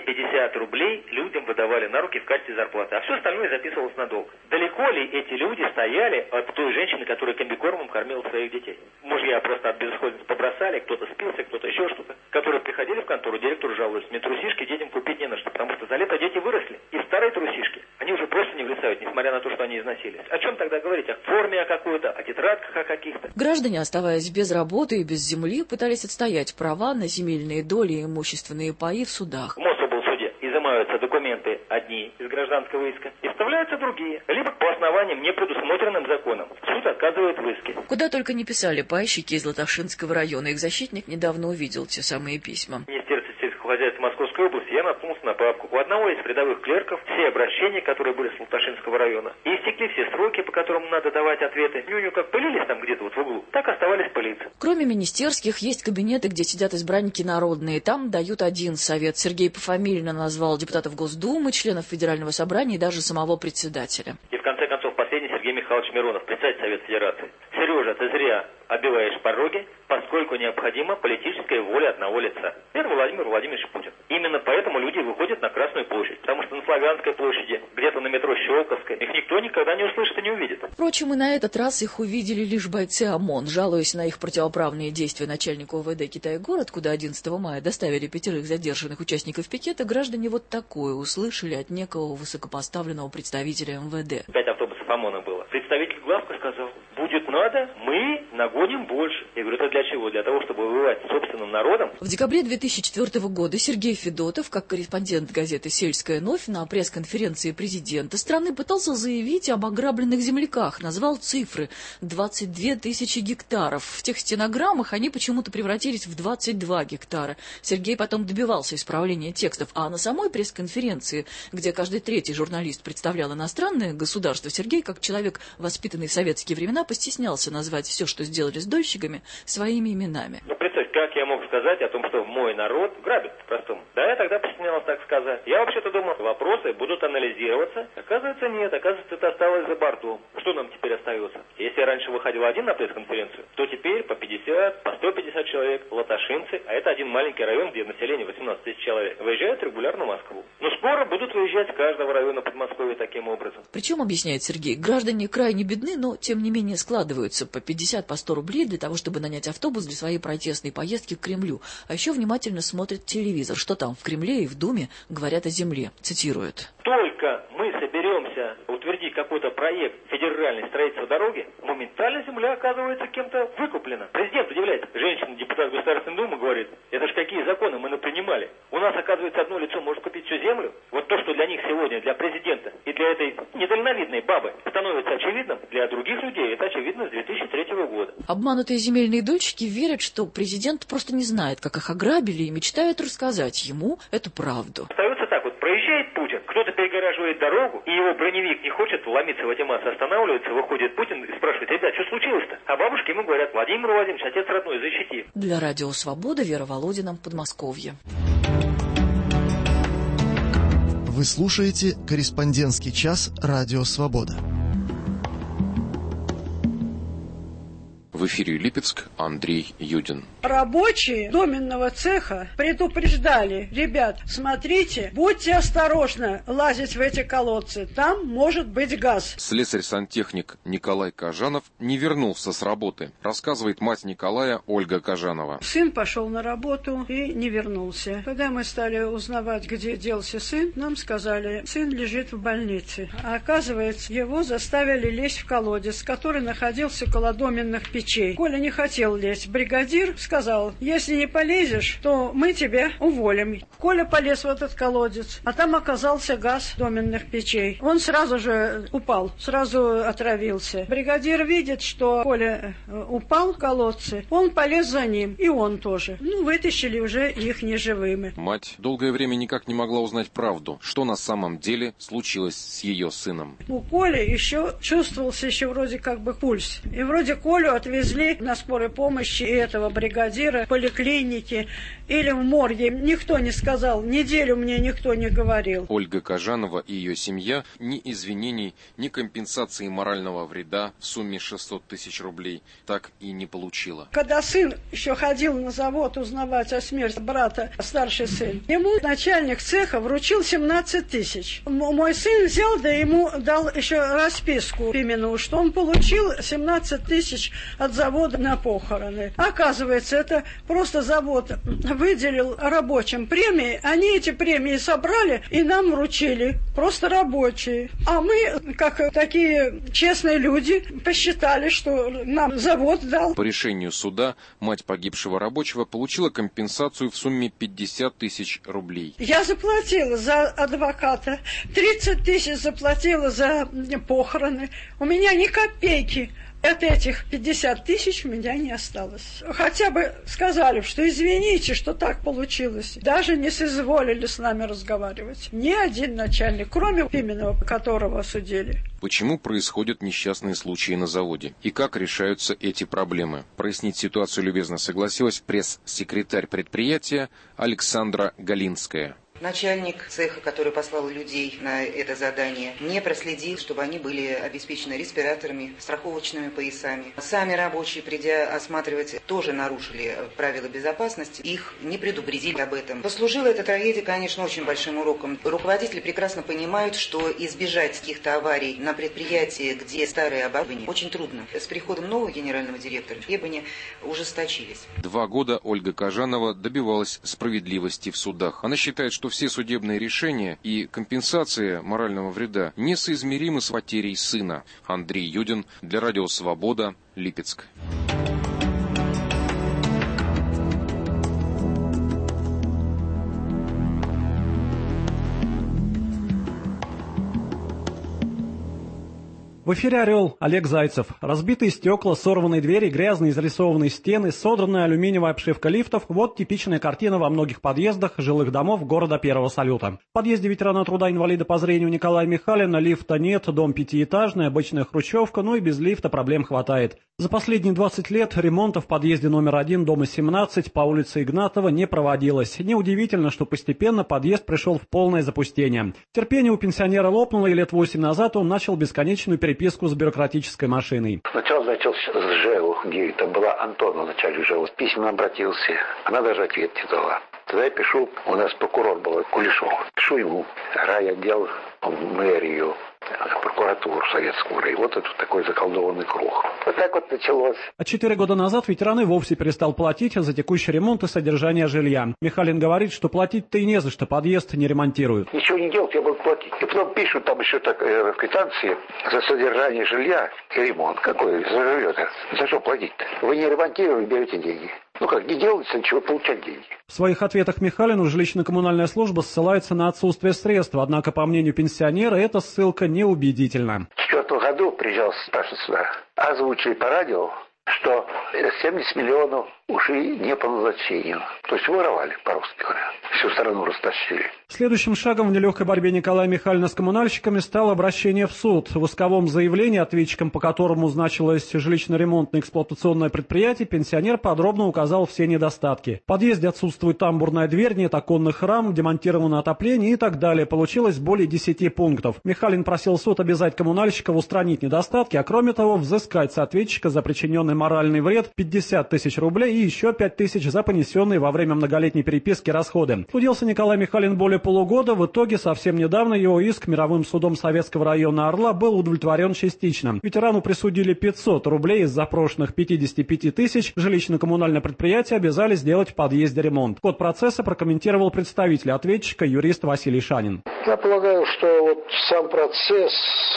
пятьдесят рублей людям выдавали на руки в качестве зарплаты, а все остальное записывалось на долг. Далеко ли эти люди стояли от той женщины, которая комбикормом кормила своих детей? Мужья просто от безысходности побросали, кто-то спился, кто-то еще что-то. Которые приходили в контору, директору жалуются, мне трусишки детям купить не на что, потому что за лето дети выросли. И старые трусишки, они уже просто не влезают, несмотря на то, что они износились. О чем тогда говорить? О форме о какой-то, о тетрадках о каких-то? Граждане, оставаясь без работы и без земли, пытались отстоять права на земельные доли и имущественные паи в судах. В Мособлсуде изымаются документы одни из гражданского иска и вставляются другие, либо по основаниям, не предусмотренным законом. Суд отказывает в иске. Куда только не писали пайщики из Латашинского района. Их защитник недавно увидел те самые письма. Министерство сельского хозяйства Московской области, я наткнулся на папку. У одного из рядовых клерков все обращения, которые были с Латашинского района, и истекли все сроки, по которым надо давать ответы. Нюню как пылились там где-то вот в углу, так оставались пылиться. Кроме министерских, есть кабинеты, где сидят избранники народные. Там дают один совет. Сергей пофамильно назвал депутатов Госдумы, членов Федерального собрания и даже самого председателя. И в конце концов, последний Сергей Михайлович Миронов, председатель Совета Федерации. Сережа, ты зря обиваешь пороги, поскольку необходима политическая воля одного лица. Это Владимир Владимирович Путин. Именно поэтому люди выходят на Красную площадь. Потому что на Славянской площади, где-то на метро Щелковской, их никто никогда не услышит и не увидит. Впрочем, и на этот раз их увидели лишь бойцы ОМОН. Жалуясь на их противоправные действия начальника ОВД Китай-город, куда одиннадцатого мая доставили пятерых задержанных участников пикета, граждане вот такое услышали от некого высокопоставленного представителя эм вэ дэ. Пять автобусов ОМОНа было. Представитель главка сказал, будет надо, мы нагоним больше. Я говорю, это для чего? Для того, чтобы воевать с собственным народом? В декабре две тысячи четвёртого года Сергей Федотов, как корреспондент газеты «Сельская новь», на пресс-конференции президента страны пытался заявить об ограбленных земляках, назвал цифры – двадцать две тысячи гектаров. В тех стенограммах они почему-то превратились в двадцать два гектара. Сергей потом добивался исправления текстов, а на самой пресс-конференции, где каждый третий журналист представлял иностранное государство, Сергей, как человек, воспитанный в советские времена, постеснялся назвать все, что сделали с дольщиками, своими именами. Ну, представь, как я мог сказать о том, что мой народ грабит по-простому? Да, я тогда постеснялся так сказать. Я вообще-то думал, вопросы будут анализироваться. Оказывается, нет. Оказывается, это осталось за бортом. Что нам теперь остается? Если я раньше выходил один на пресс-конференцию, то теперь по пятьдесят, по сто пятьдесят человек, латашинцы, а это один маленький район, где население восемнадцать тысяч человек, выезжают регулярно в Москву. Но скоро будут выезжать с каждого района Подмосковья таким образом. Причем, объясняет Сергей, граждане крайне бедны, но тем не менее складываются по пятьдесят, по сто рублей для того, чтобы нанять автобус для своей протестной поездки к Кремлю. А еще внимательно смотрят телевизор, что там в Кремле и в Думе говорят о земле. Цитируют. Только мы соберемся утвердить какой-то проект федеральной строительства дороги, моментально земля оказывается кем-то выкуплена. Президент удивляется. Женщина, депутат Государственной Думы, говорит, это ж какие законы мы напринимали. У нас, оказывается, одно лицо может купить всю землю. Вот то, что для них сегодня, для президента и для этой недальновидной бабы становится очевидным, для других людей это очевидно с две тысячи третьего года. Обманутые земельные дольщики верят, что президент просто не знает, как их ограбили, и мечтают рассказать ему эту правду. Остается так вот, проезжает Путин, кто-то перегораживает дорогу, и его броневик не хочет вломиться в эти массы, останавливается, выходит Путин и спрашивает, ребят, что случилось-то? А бабушки ему говорят, Владимир Владимирович, отец родной, защити. Для радио «Свобода», Вера Володина, Подмосковье. Вы слушаете «Корреспондентский час» Радио «Свобода». В эфире Липецк, Андрей Юдин. Рабочие доменного цеха предупреждали, ребят, смотрите, будьте осторожны лазить в эти колодцы, там может быть газ. Слесарь-сантехник Николай Кожанов не вернулся с работы, рассказывает мать Николая Ольга Кожанова. Сын пошел на работу и не вернулся. Когда мы стали узнавать, где делся сын, нам сказали, сын лежит в больнице. А оказывается, его заставили лезть в колодец, который находился около доменных печей. Коля не хотел лезть. Бригадир сказал, если не полезешь, то мы тебя уволим. Коля полез в этот колодец, а там оказался газ доменных печей. Он сразу же упал, сразу отравился. Бригадир видит, что Коля упал в колодце, он полез за ним, и он тоже. Ну, вытащили уже их неживыми. Мать долгое время никак не могла узнать правду, что на самом деле случилось с ее сыном. У Коли еще чувствовался еще вроде как бы пульс. И вроде Колю отвезли привезли на скорой помощи этого бригадира в поликлинике или в морге. Никто не сказал, неделю мне никто не говорил. Ольга Кожанова и ее семья ни извинений, ни компенсации морального вреда в сумме шестьсот тысяч рублей так и не получила. Когда сын еще ходил на завод узнавать о смерти брата, старший сын, ему начальник цеха вручил семнадцать тысяч. Мой сын взял, да ему дал еще расписку именно, что он получил семнадцать тысяч от завода на похороны. Оказывается, это просто завод выделил рабочим премии. Они эти премии собрали и нам вручили. Просто рабочие. А мы, как такие честные люди, посчитали, что нам завод дал. По решению суда мать погибшего рабочего получила компенсацию в сумме пятьдесят тысяч рублей. Я заплатила за адвоката, тридцать тысяч заплатила за похороны. У меня ни копейки от этих пятьдесят тысяч у меня не осталось. Хотя бы сказали, что извините, что так получилось. Даже не соизволили с нами разговаривать. Ни один начальник, кроме Пименова, которого осудили. Почему происходят несчастные случаи на заводе? И как решаются эти проблемы? Прояснить ситуацию любезно согласилась пресс-секретарь предприятия Александра Галинская. Начальник цеха, который послал людей на это задание, не проследил, чтобы они были обеспечены респираторами, страховочными поясами. Сами рабочие, придя осматривать, тоже нарушили правила безопасности. Их не предупредили об этом. Послужила эта трагедия, конечно, очень большим уроком. Руководители прекрасно понимают, что избежать каких-то аварий на предприятии, где старое оборудование, очень трудно. С приходом нового генерального директора требования ужесточились. Два года Ольга Кожанова добивалась справедливости в судах. Она считает, что все судебные решения и компенсация морального вреда несоизмеримы с потерей сына. Андрей Юдин для Радио Свобода, Липецк. В эфире «Орел», Олег Зайцев. Разбитые стекла, сорванные двери, грязные изрисованные стены, содранная алюминиевая обшивка лифтов – вот типичная картина во многих подъездах жилых домов города Первого Салюта. В подъезде ветерана труда-инвалида по зрению Николая Михалина лифта нет, дом пятиэтажный, обычная хрущевка, но и без лифта проблем хватает. За последние двадцать лет ремонта в подъезде номер один дома семнадцать по улице Игнатова не проводилось. Неудивительно, что постепенно подъезд пришел в полное запустение. Терпение у пенсионера лопнуло, и лет восемь назад он начал бесконечную переписку переписку с бюрократической машиной. Сначала начал с ЖЭУ, где это была Антона в начале ЖЭУ. Письма обратился, она даже ответ не дала. Тогда я пишу, у нас прокурор был Кулешов. Пишу ему райотдел, мэрию, прокуратуру советскую. И вот это такой заколдованный круг. Вот так вот началось. А четыре года назад ветеран и вовсе перестал платить за текущий ремонт и содержание жилья. Михалин говорит, что платить-то и не за что, подъезд не ремонтируют. Ничего не делать, я буду платить. И потом пишут там еще так, э, в квитанции за содержание жилья и ремонт. Какой за жилье? За что платить-то? Вы не ремонтируете, берете деньги. Ну как, не делается ничего, получать деньги. В своих ответах Михалину жилищно-коммунальная служба ссылается на отсутствие средств, однако, по мнению пенсионера, эта ссылка неубедительна. В четвертом году приезжал спрашивать сюда, озвучили по радио, что семьдесят миллионов ушли не по назначению. То есть воровали, по-русски говоря. Всю страну растащили. Следующим шагом в нелегкой борьбе Николая Михалина с коммунальщиками стало обращение в суд. В исковом заявлении, ответчиком по которому значилось жилищно-ремонтное эксплуатационное предприятие, пенсионер подробно указал все недостатки. В подъезде отсутствует тамбурная дверь, нет оконных рам, демонтировано отопление и так далее. Получилось более десяти пунктов. Михалин просил суд обязать коммунальщиков устранить недостатки, а кроме того взыскать с ответчика за причиненный моральный вред пятьдесят тысяч рублей и еще пять тысяч за понесенные во время многолетней переписки расходы. Судился Николай Михалин более полугода. В итоге совсем недавно его иск мировым судом Советского района Орла был удовлетворен частично. Ветерану присудили пятьсот рублей из запрошенных пятидесяти пяти тысяч. Жилищно-коммунальное предприятие обязали сделать в подъезде ремонт. Ход процесса прокомментировал представитель ответчика, юрист Василий Шанин. Я полагаю, что вот сам процесс,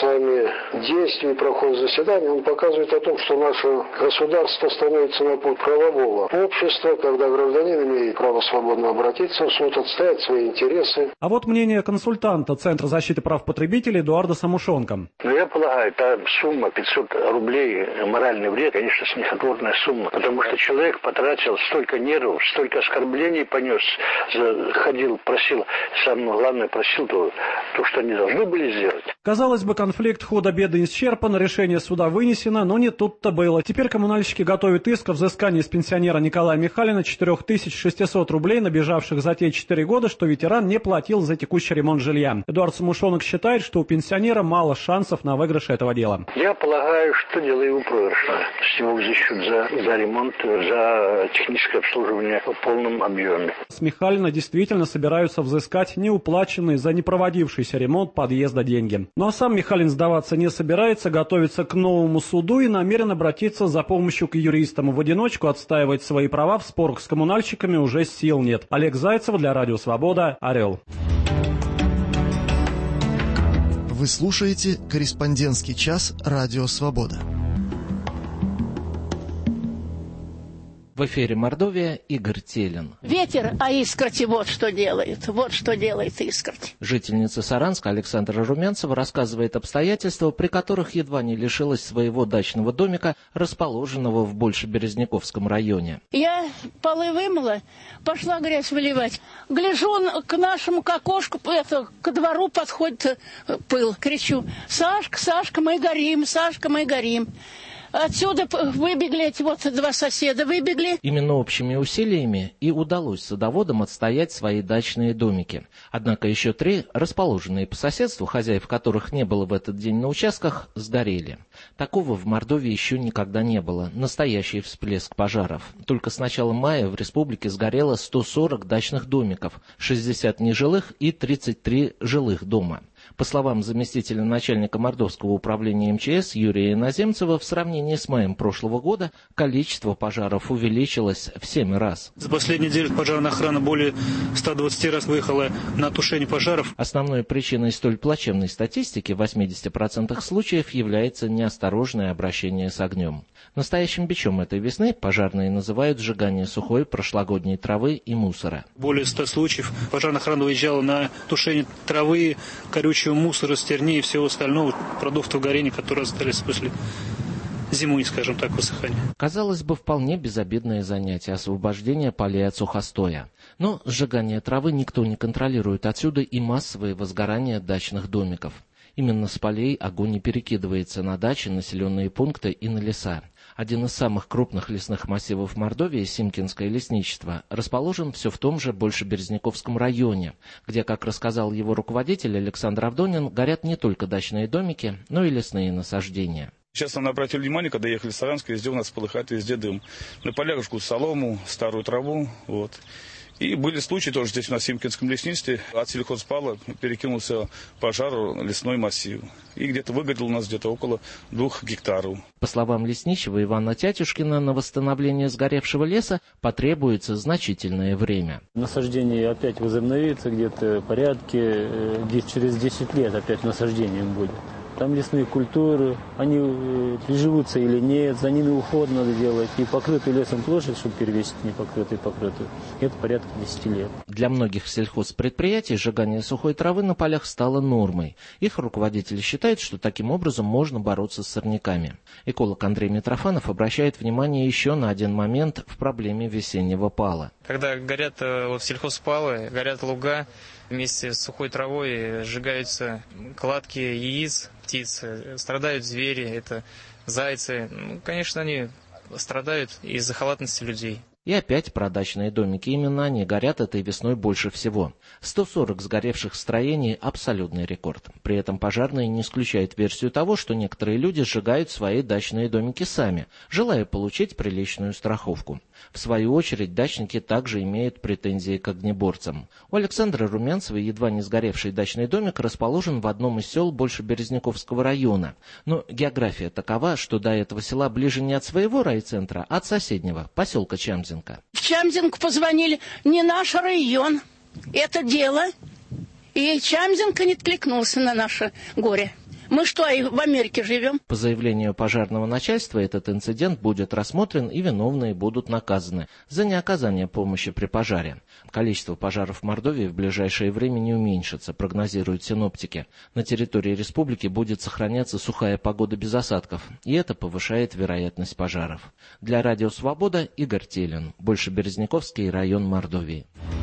сами действия, проход заседания, он показывает о том, что наше государство становится на путь правового правового общества, когда гражданин имеет право свободно обратиться в суд, отстоять свои интересы. А вот мнение консультанта Центра защиты прав потребителей Эдуарда Самушонка. Ну, я полагаю, та сумма пятьсот рублей, моральный вред, конечно, смехотворная сумма, потому что человек потратил столько нервов, столько оскорблений понес, ходил, просил, самое главное, просил то, то, что они должны были сделать. Казалось бы, конфликт худо-бедно исчерпан, решение суда вынесено, но не тут-то было. Теперь коммунальщики готовят иск о взыскании с пенсионера Николая Михалина четыре тысячи шестьсот рублей, набежавших за те четыре года, что ветеран не платил за текущий ремонт жилья. Эдуард Самушонок считает, что у пенсионера мало шансов на выигрыш этого дела. Я полагаю, что дело его проигрышное. С него взыщут за, за ремонт, за техническое обслуживание в полном объеме. С Михалина действительно собираются взыскать неуплаченные за непроводившийся ремонт подъезда деньги. Ну а сам Михалин сдаваться не собирается, готовится к новому суду и намерен обратиться за помощью к юристам. В одиночку отстаивать свои права в спорах с коммунальщиками уже сил нет. Олег Зайцев для Радио Свобода, Орел. Вы слушаете «Корреспондентский час» Радио Свобода. В эфире Мордовия, Игорь Телин. Ветер, а искорти вот что делает. Вот что делает искорти. Жительница Саранска Александра Румянцева рассказывает обстоятельства, при которых едва не лишилась своего дачного домика, расположенного в Большеберезняковском районе. Я полы вымыла, пошла грязь выливать. Гляжу, к нашему к окошку, это, к двору подходит пыл. Кричу: Сашка, Сашка, мы горим, Сашка, мы горим. Отсюда выбегли эти вот два соседа, выбегли. Именно общими усилиями и удалось садоводам отстоять свои дачные домики. Однако еще три, расположенные по соседству, хозяев которых не было в этот день на участках, сгорели. Такого в Мордовии еще никогда не было. Настоящий всплеск пожаров. Только с начала мая в республике сгорело сто сорок дачных домиков, шестьдесят нежилых и тридцать три жилых дома. По словам заместителя начальника Мордовского управления эм че эс Юрия Иноземцева, в сравнении с маем прошлого года количество пожаров увеличилось в семь раз. За последнюю неделю пожарная охрана более ста двадцати раз выехала на тушение пожаров. Основной причиной столь плачевной статистики в восьмидесяти процентах случаев является неосторожное обращение с огнем. Настоящим бичом этой весны пожарные называют сжигание сухой прошлогодней травы и мусора. Более ста случаев пожарная охрана выезжала на тушение травы, корючего мусора, стерни и всего остального, продуктов горения, которые остались после зимы, скажем так, высыхания. Казалось бы, вполне безобидное занятие — освобождение полей от сухостоя. Но сжигание травы никто не контролирует, отсюда и массовые возгорания дачных домиков. Именно с полей огонь не перекидывается на дачи, населенные пункты и на леса. Один из самых крупных лесных массивов Мордовии, Симкинское лесничество, расположен все в том же Большеберезняковском районе, где, как рассказал его руководитель Александр Авдонин, горят не только дачные домики, но и лесные насаждения. Сейчас мы обратили внимание, когда ехали в Саранск, везде у нас полыхает, везде дым. На полях жгут солому, старую траву, вот. И были случаи тоже здесь у нас в Симкинском лесничестве. От сельхозпала перекинулся пожар лесной массив. И где-то выгорел у нас где-то около двух гектаров. По словам лесничего Ивана Тятюшкина, на восстановление сгоревшего леса потребуется значительное время. Насаждение опять возобновится где-то в порядке, через десять лет опять насаждением будет. Там лесные культуры, они э, приживутся или нет, за ними уход надо делать. И покрытую лесом площадь, чтобы перевесить непокрытую и покрытую, это порядка десяти лет. Для многих сельхозпредприятий сжигание сухой травы на полях стало нормой. Их руководители считают, что таким образом можно бороться с сорняками. Эколог Андрей Митрофанов обращает внимание еще на один момент в проблеме весеннего пала. Когда горят вот, сельхозпалы, горят луга, вместе с сухой травой сжигаются кладки яиц, птиц, страдают звери, это зайцы. Ну, конечно, они страдают из-за халатности людей. И опять про дачные домики. Именно они горят этой весной больше всего. сто сорок сгоревших строений – абсолютный рекорд. При этом пожарные не исключают версию того, что некоторые люди сжигают свои дачные домики сами, желая получить приличную страховку. В свою очередь, дачники также имеют претензии к огнеборцам. У Александра Румянцева едва не сгоревший дачный домик расположен в одном из сел Большеберезняковского района. Но география такова, что до этого села ближе не от своего райцентра, а от соседнего, поселка Чамзин. В Чамзинку позвонили, не наш район, это дело. И Чамзинка не откликнулся на наше горе. Мы что, и в Америке живем? По заявлению пожарного начальства, этот инцидент будет рассмотрен и виновные будут наказаны за неоказание помощи при пожаре. Количество пожаров в Мордовии в ближайшее время не уменьшится, прогнозируют синоптики. На территории республики будет сохраняться сухая погода без осадков, и это повышает вероятность пожаров. Для Радио Свобода Игорь Телин, Большеберезняковский район Мордовии.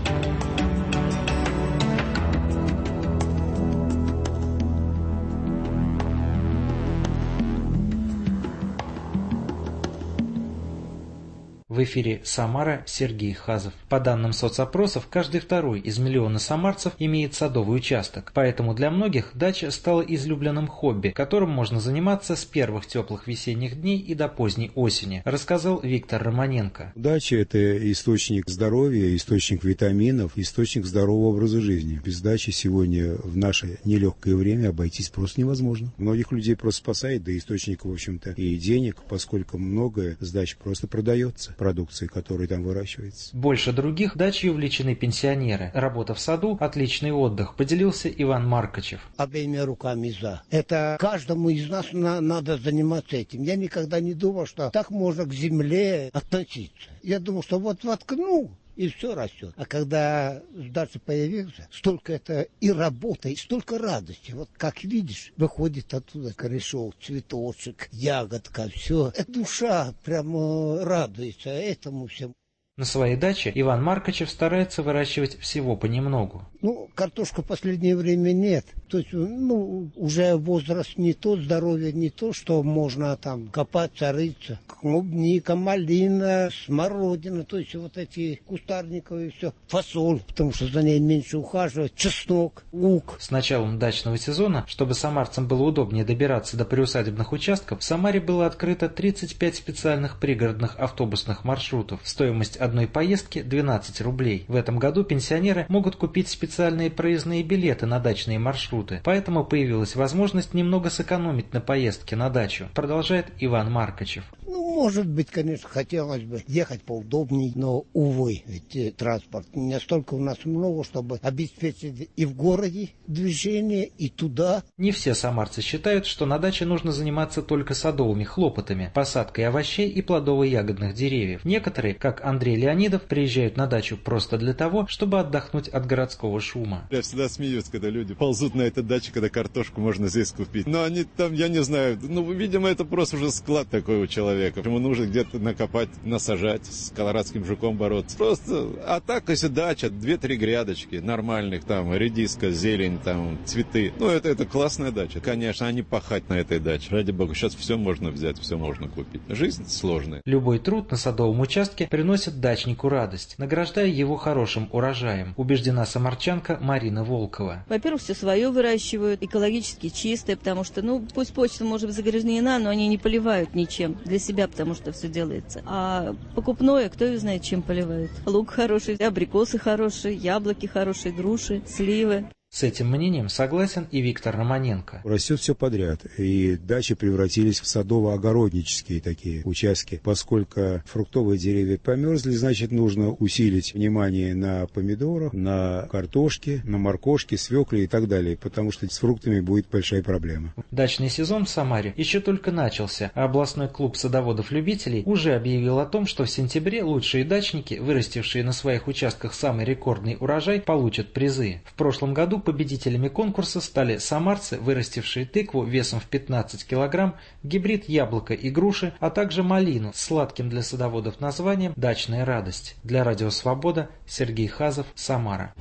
В эфире Самара, Сергей Хазов. По данным соцопросов, каждый второй из миллиона самарцев имеет садовый участок. Поэтому для многих дача стала излюбленным хобби, которым можно заниматься с первых теплых весенних дней и до поздней осени, рассказал Виктор Романенко. Дача – это источник здоровья, источник витаминов, источник здорового образа жизни. Без дачи сегодня в наше нелегкое время обойтись просто невозможно. Многих людей просто спасает, да источник, в общем-то, и денег, поскольку многое с дач просто продается. Продукции, которая там выращивается. Больше других дачей увлечены пенсионеры. Работа в саду – отличный отдых, поделился Иван Маркачев. Обеими руками за. Это каждому из нас на, надо заниматься этим. Я никогда не думал, что так можно к земле относиться. Я думал, что вот воткну, и все растет. А когда дача появился, столько это и работа, и столько радости. Вот как видишь, выходит оттуда корешок, цветочек, ягодка, все. Душа прямо радуется этому всему. На своей даче Иван Маркачев старается выращивать всего понемногу. Ну, картошку в последнее время нет. То есть, ну, уже возраст не то, здоровье не то, что можно там копаться, рыться. Клубника, малина, смородина, то есть вот эти кустарниковые все. Фасоль, потому что за ней меньше ухаживать, чеснок, лук. С началом дачного сезона, чтобы самарцам было удобнее добираться до приусадебных участков, в Самаре было открыто тридцать пять специальных пригородных автобусных маршрутов. Стоимость одной поездки двенадцать рублей. В этом году пенсионеры могут купить специальные проездные билеты на дачные маршруты, поэтому появилась возможность немного сэкономить на поездке на дачу, продолжает Иван Маркачев. Ну, может быть, конечно, хотелось бы ехать поудобнее, но, увы, ведь транспорт не настолько у нас много, чтобы обеспечить и в городе движение, и туда. Не все самарцы считают, что на даче нужно заниматься только садовыми хлопотами, посадкой овощей и плодово-ягодных деревьев. Некоторые, как Андрей Леонидов, приезжают на дачу просто для того, чтобы отдохнуть от городского шума. Я всегда смеюсь, когда люди ползут на эту дачу, когда картошку можно здесь купить. Но они там, я не знаю, ну, видимо, это просто уже склад такой у человека. Ему нужно где-то накопать, насажать, с колорадским жуком бороться. Просто, а так, если дача, две-три грядочки нормальных, там, редиска, зелень, там, цветы. Ну, это, это классная дача. Конечно, а не пахать на этой даче. Ради бога, сейчас все можно взять, все можно купить. Жизнь сложная. Любой труд на садовом участке приносит дачнику радость, награждая его хорошим урожаем, убеждена самарчанка Марина Волкова. Во-первых, все свое выращивают, экологически чистое, потому что, ну, пусть почва может быть загрязнена, но они не поливают ничем для себя, потому что все делается. А покупное, кто его знает, чем поливают. Лук хороший, абрикосы хорошие, яблоки хорошие, груши, сливы. С этим мнением согласен и Виктор Романенко. Растет все подряд, и дачи превратились в садово-огороднические такие участки. Поскольку фруктовые деревья померзли, значит, нужно усилить внимание на помидорах, на картошке, на моркошке, свекле и так далее, потому что с фруктами будет большая проблема. Дачный сезон в Самаре еще только начался, а областной клуб садоводов-любителей уже объявил о том, что в сентябре лучшие дачники, вырастившие на своих участках самый рекордный урожай, получат призы. В прошлом году победителями конкурса стали самарцы, вырастившие тыкву весом в пятнадцать килограмм, гибрид яблока и груши, а также малину с сладким для садоводов названием «Дачная радость». Для Радио Свобода Сергей Хазов, Самара.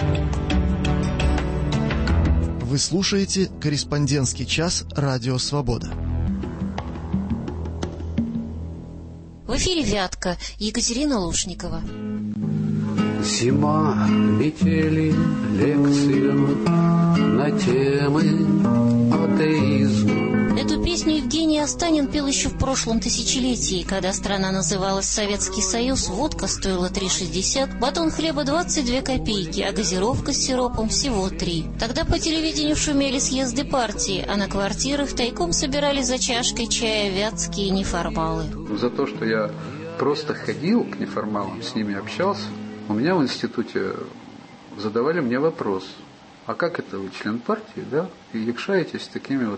Вы слушаете «Корреспондентский час» Радио Свобода. В эфире «Вятка», Екатерина Лушникова. Зима, метели, лекции на темы атеизма. Эту песню Евгений Останин пел еще в прошлом тысячелетии, когда страна называлась Советский Союз, водка стоила три шестьдесят, батон хлеба двадцать две копейки, а газировка с сиропом всего три. Тогда по телевидению шумели съезды партии, а на квартирах тайком собирали за чашкой чая вятские неформалы. За то, что я просто ходил к неформалам, с ними общался, у меня в институте задавали мне вопрос: а как это вы член партии, да, и якшаетесь с такими вот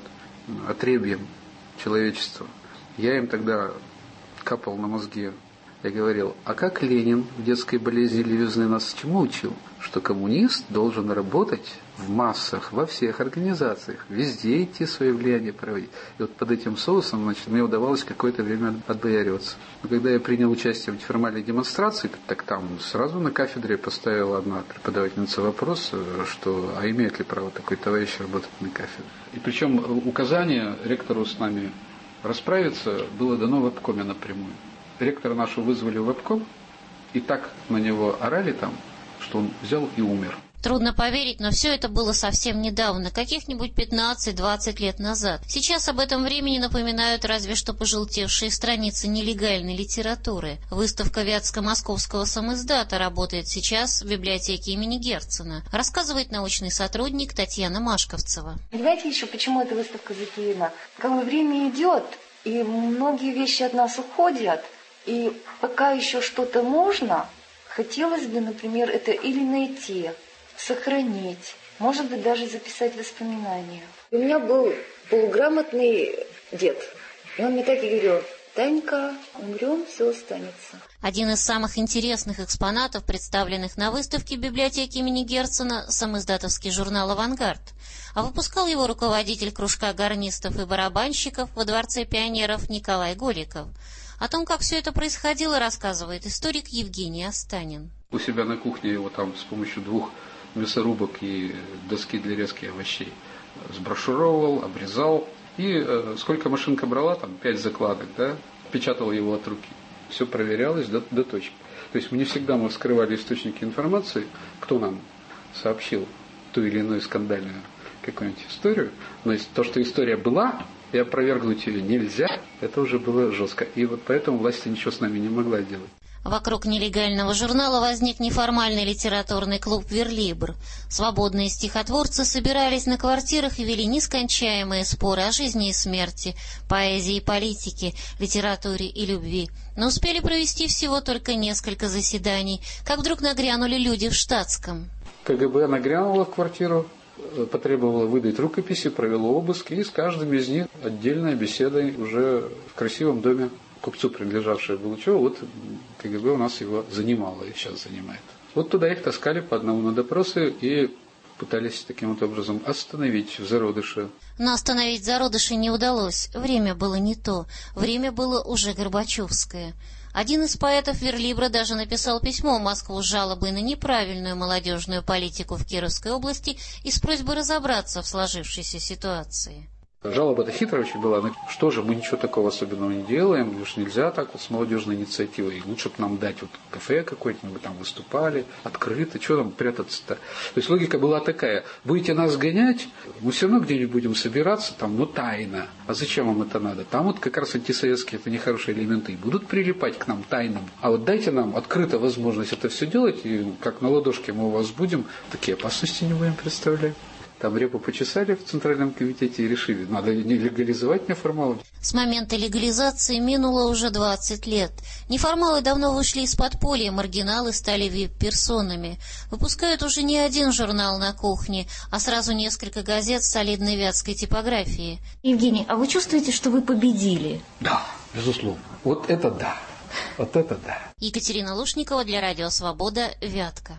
отребьем человечества. Я им тогда капал на мозги. Я говорил, а как Ленин в детской болезни левизны нас чему учил? Что коммунист должен работать в массах, во всех организациях, везде идти свое влияние проводить. И вот под этим соусом, значит, мне удавалось какое-то время отбояриваться. Но когда я принял участие в неформальной демонстрации, так там сразу на кафедре поставила одна преподавательница вопрос, что, а имеет ли право такой товарищ работать на кафедре. И причем указание ректору с нами расправиться было дано в обкоме напрямую. Ректора нашего вызвали в обком, и так на него орали там, что он взял и умер. Трудно поверить, но все это было совсем недавно, каких-нибудь пятнадцать-двадцать лет назад. Сейчас об этом времени напоминают разве что пожелтевшие страницы нелегальной литературы. Выставка Вятско-Московского самиздата работает сейчас в библиотеке имени Герцена, рассказывает научный сотрудник Татьяна Машковцева. Понимаете еще, почему эта выставка затеяна? Как бы время идет, и многие вещи от нас уходят, и пока еще что-то можно, хотелось бы, например, это или найти, сохранить, может быть, даже записать воспоминания. У меня был полуграмотный дед, и он мне так и говорил: Танька, умрем, все останется. Один из самых интересных экспонатов, представленных на выставке библиотеки имени Герцена, самиздатовский журнал «Авангард». А выпускал его руководитель кружка гарнистов и барабанщиков во Дворце пионеров Николай Голиков. О том, как все это происходило, рассказывает историк Евгений Останин. У себя на кухне его там с помощью двух мясорубок и доски для резки овощей сброшуровывал, обрезал. И э, сколько машинка брала, там пять закладок, да, печатал его от руки. Все проверялось до, до точки. То есть мы не всегда мы вскрывали источники информации, кто нам сообщил ту или иную скандальную какую-нибудь историю. Но то, что история была, и опровергнуть ее нельзя, это уже было жестко. И вот поэтому власть ничего с нами не могла делать. Вокруг нелегального журнала возник неформальный литературный клуб «Верлибр». Свободные стихотворцы собирались на квартирах и вели нескончаемые споры о жизни и смерти, поэзии и политике, литературе и любви. Но успели провести всего только несколько заседаний, как вдруг нагрянули люди в штатском. КГБ нагрянуло в квартиру, потребовало выдать рукописи, провело обыск, и с каждым из них отдельная беседа уже в красивом доме купцу, принадлежавшее Булычеву. Вот КГБ у нас его занимало и сейчас занимает. Вот туда их таскали по одному на допросы и пытались таким вот образом остановить в зародыше. Но остановить зародыши не удалось. Время было не то. Время было уже горбачевское. Один из поэтов Верлибра даже написал письмо в Москву с жалобой на неправильную молодежную политику в Кировской области и с просьбой разобраться в сложившейся ситуации. Жалоба-то хитрая очень была. Ну, что же, мы ничего такого особенного не делаем, уж нельзя так вот с молодежной инициативой. Лучше бы нам дать вот кафе какое-нибудь, мы бы там выступали, открыто, что там прятаться-то. То есть логика была такая: будете нас гонять, мы все равно где-нибудь будем собираться, там, но тайно. А зачем вам это надо? Там вот как раз антисоветские, это нехорошие элементы, будут прилипать к нам тайным. А вот дайте нам открыто возможность это все делать, и как на ладошке мы у вас будем, такие опасности не будем представлять. Там репу почесали в Центральном комитете и решили, надо не легализовать неформалов. С момента легализации минуло уже двадцать лет. Неформалы давно вышли из подполья, маргиналы стали вип-персонами. Выпускают уже не один журнал на кухне, а сразу несколько газет с солидной вятской типографией. Евгений, а вы чувствуете, что вы победили? Да, безусловно. Вот это да. Вот это да. Екатерина Лушникова для Радио Свобода, Вятка.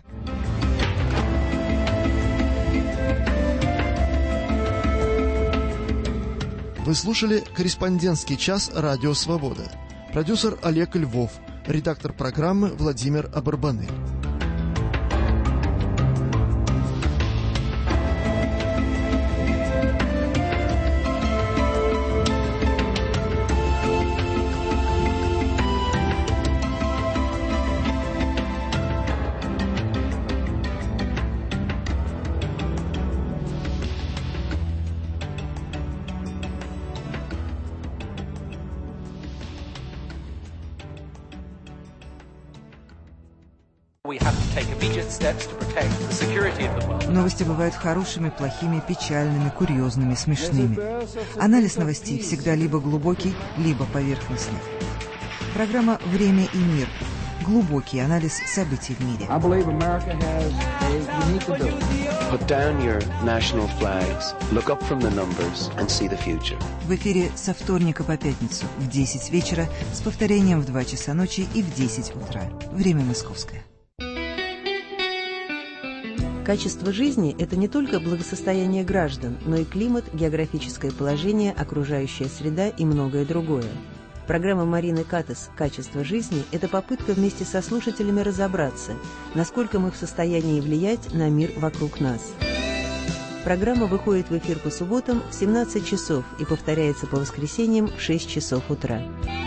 Вы слушали «Корреспондентский час» Радио Свобода. Продюсер Олег Львов. Редактор программы Владимир Абарбанель. Новости бывают хорошими, плохими, печальными, курьезными, смешными. Анализ новостей всегда либо глубокий, либо поверхностный. Программа «Время и мир». Глубокий анализ событий в мире. Put down your national flags, look up from the numbers and see the future. В эфире со вторника по пятницу в десять вечера с повторением в два часа ночи и в десять утра. Время московское. Качество жизни – это не только благосостояние граждан, но и климат, географическое положение, окружающая среда и многое другое. Программа Марины Катас «Качество жизни» – это попытка вместе со слушателями разобраться, насколько мы в состоянии влиять на мир вокруг нас. Программа выходит в эфир по субботам в семнадцать часов и повторяется по воскресеньям в шесть часов утра.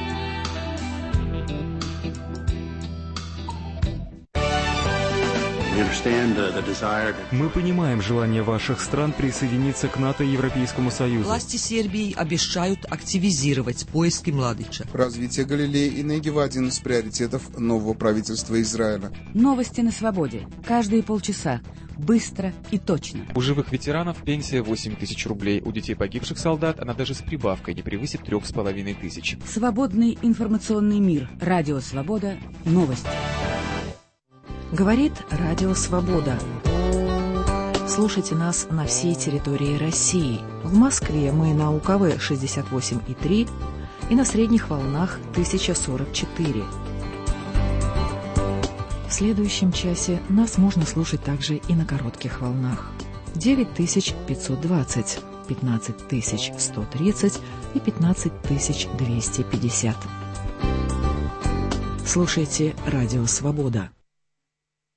Мы понимаем желание ваших стран присоединиться к НАТО и Европейскому Союзу. Власти Сербии обещают активизировать поиски Младича. Развитие Галилеи и Негева – один из приоритетов нового правительства Израиля. Новости на свободе. Каждые полчаса. Быстро и точно. У живых ветеранов пенсия восемь тысяч рублей. У детей погибших солдат она даже с прибавкой не превысит трех с половиной тысяч. Свободный информационный мир. Радио «Свобода». Новости. Говорит Радио Свобода. Слушайте нас на всей территории России. В Москве мы на УКВ шестьдесят восемь и три и на средних волнах тысяча сорок четыре. В следующем часе нас можно слушать также и на коротких волнах. девять тысяч пятьсот двадцать, пятнадцать тысяч сто тридцать и пятнадцать тысяч двести пятьдесят. Слушайте Радио Свобода.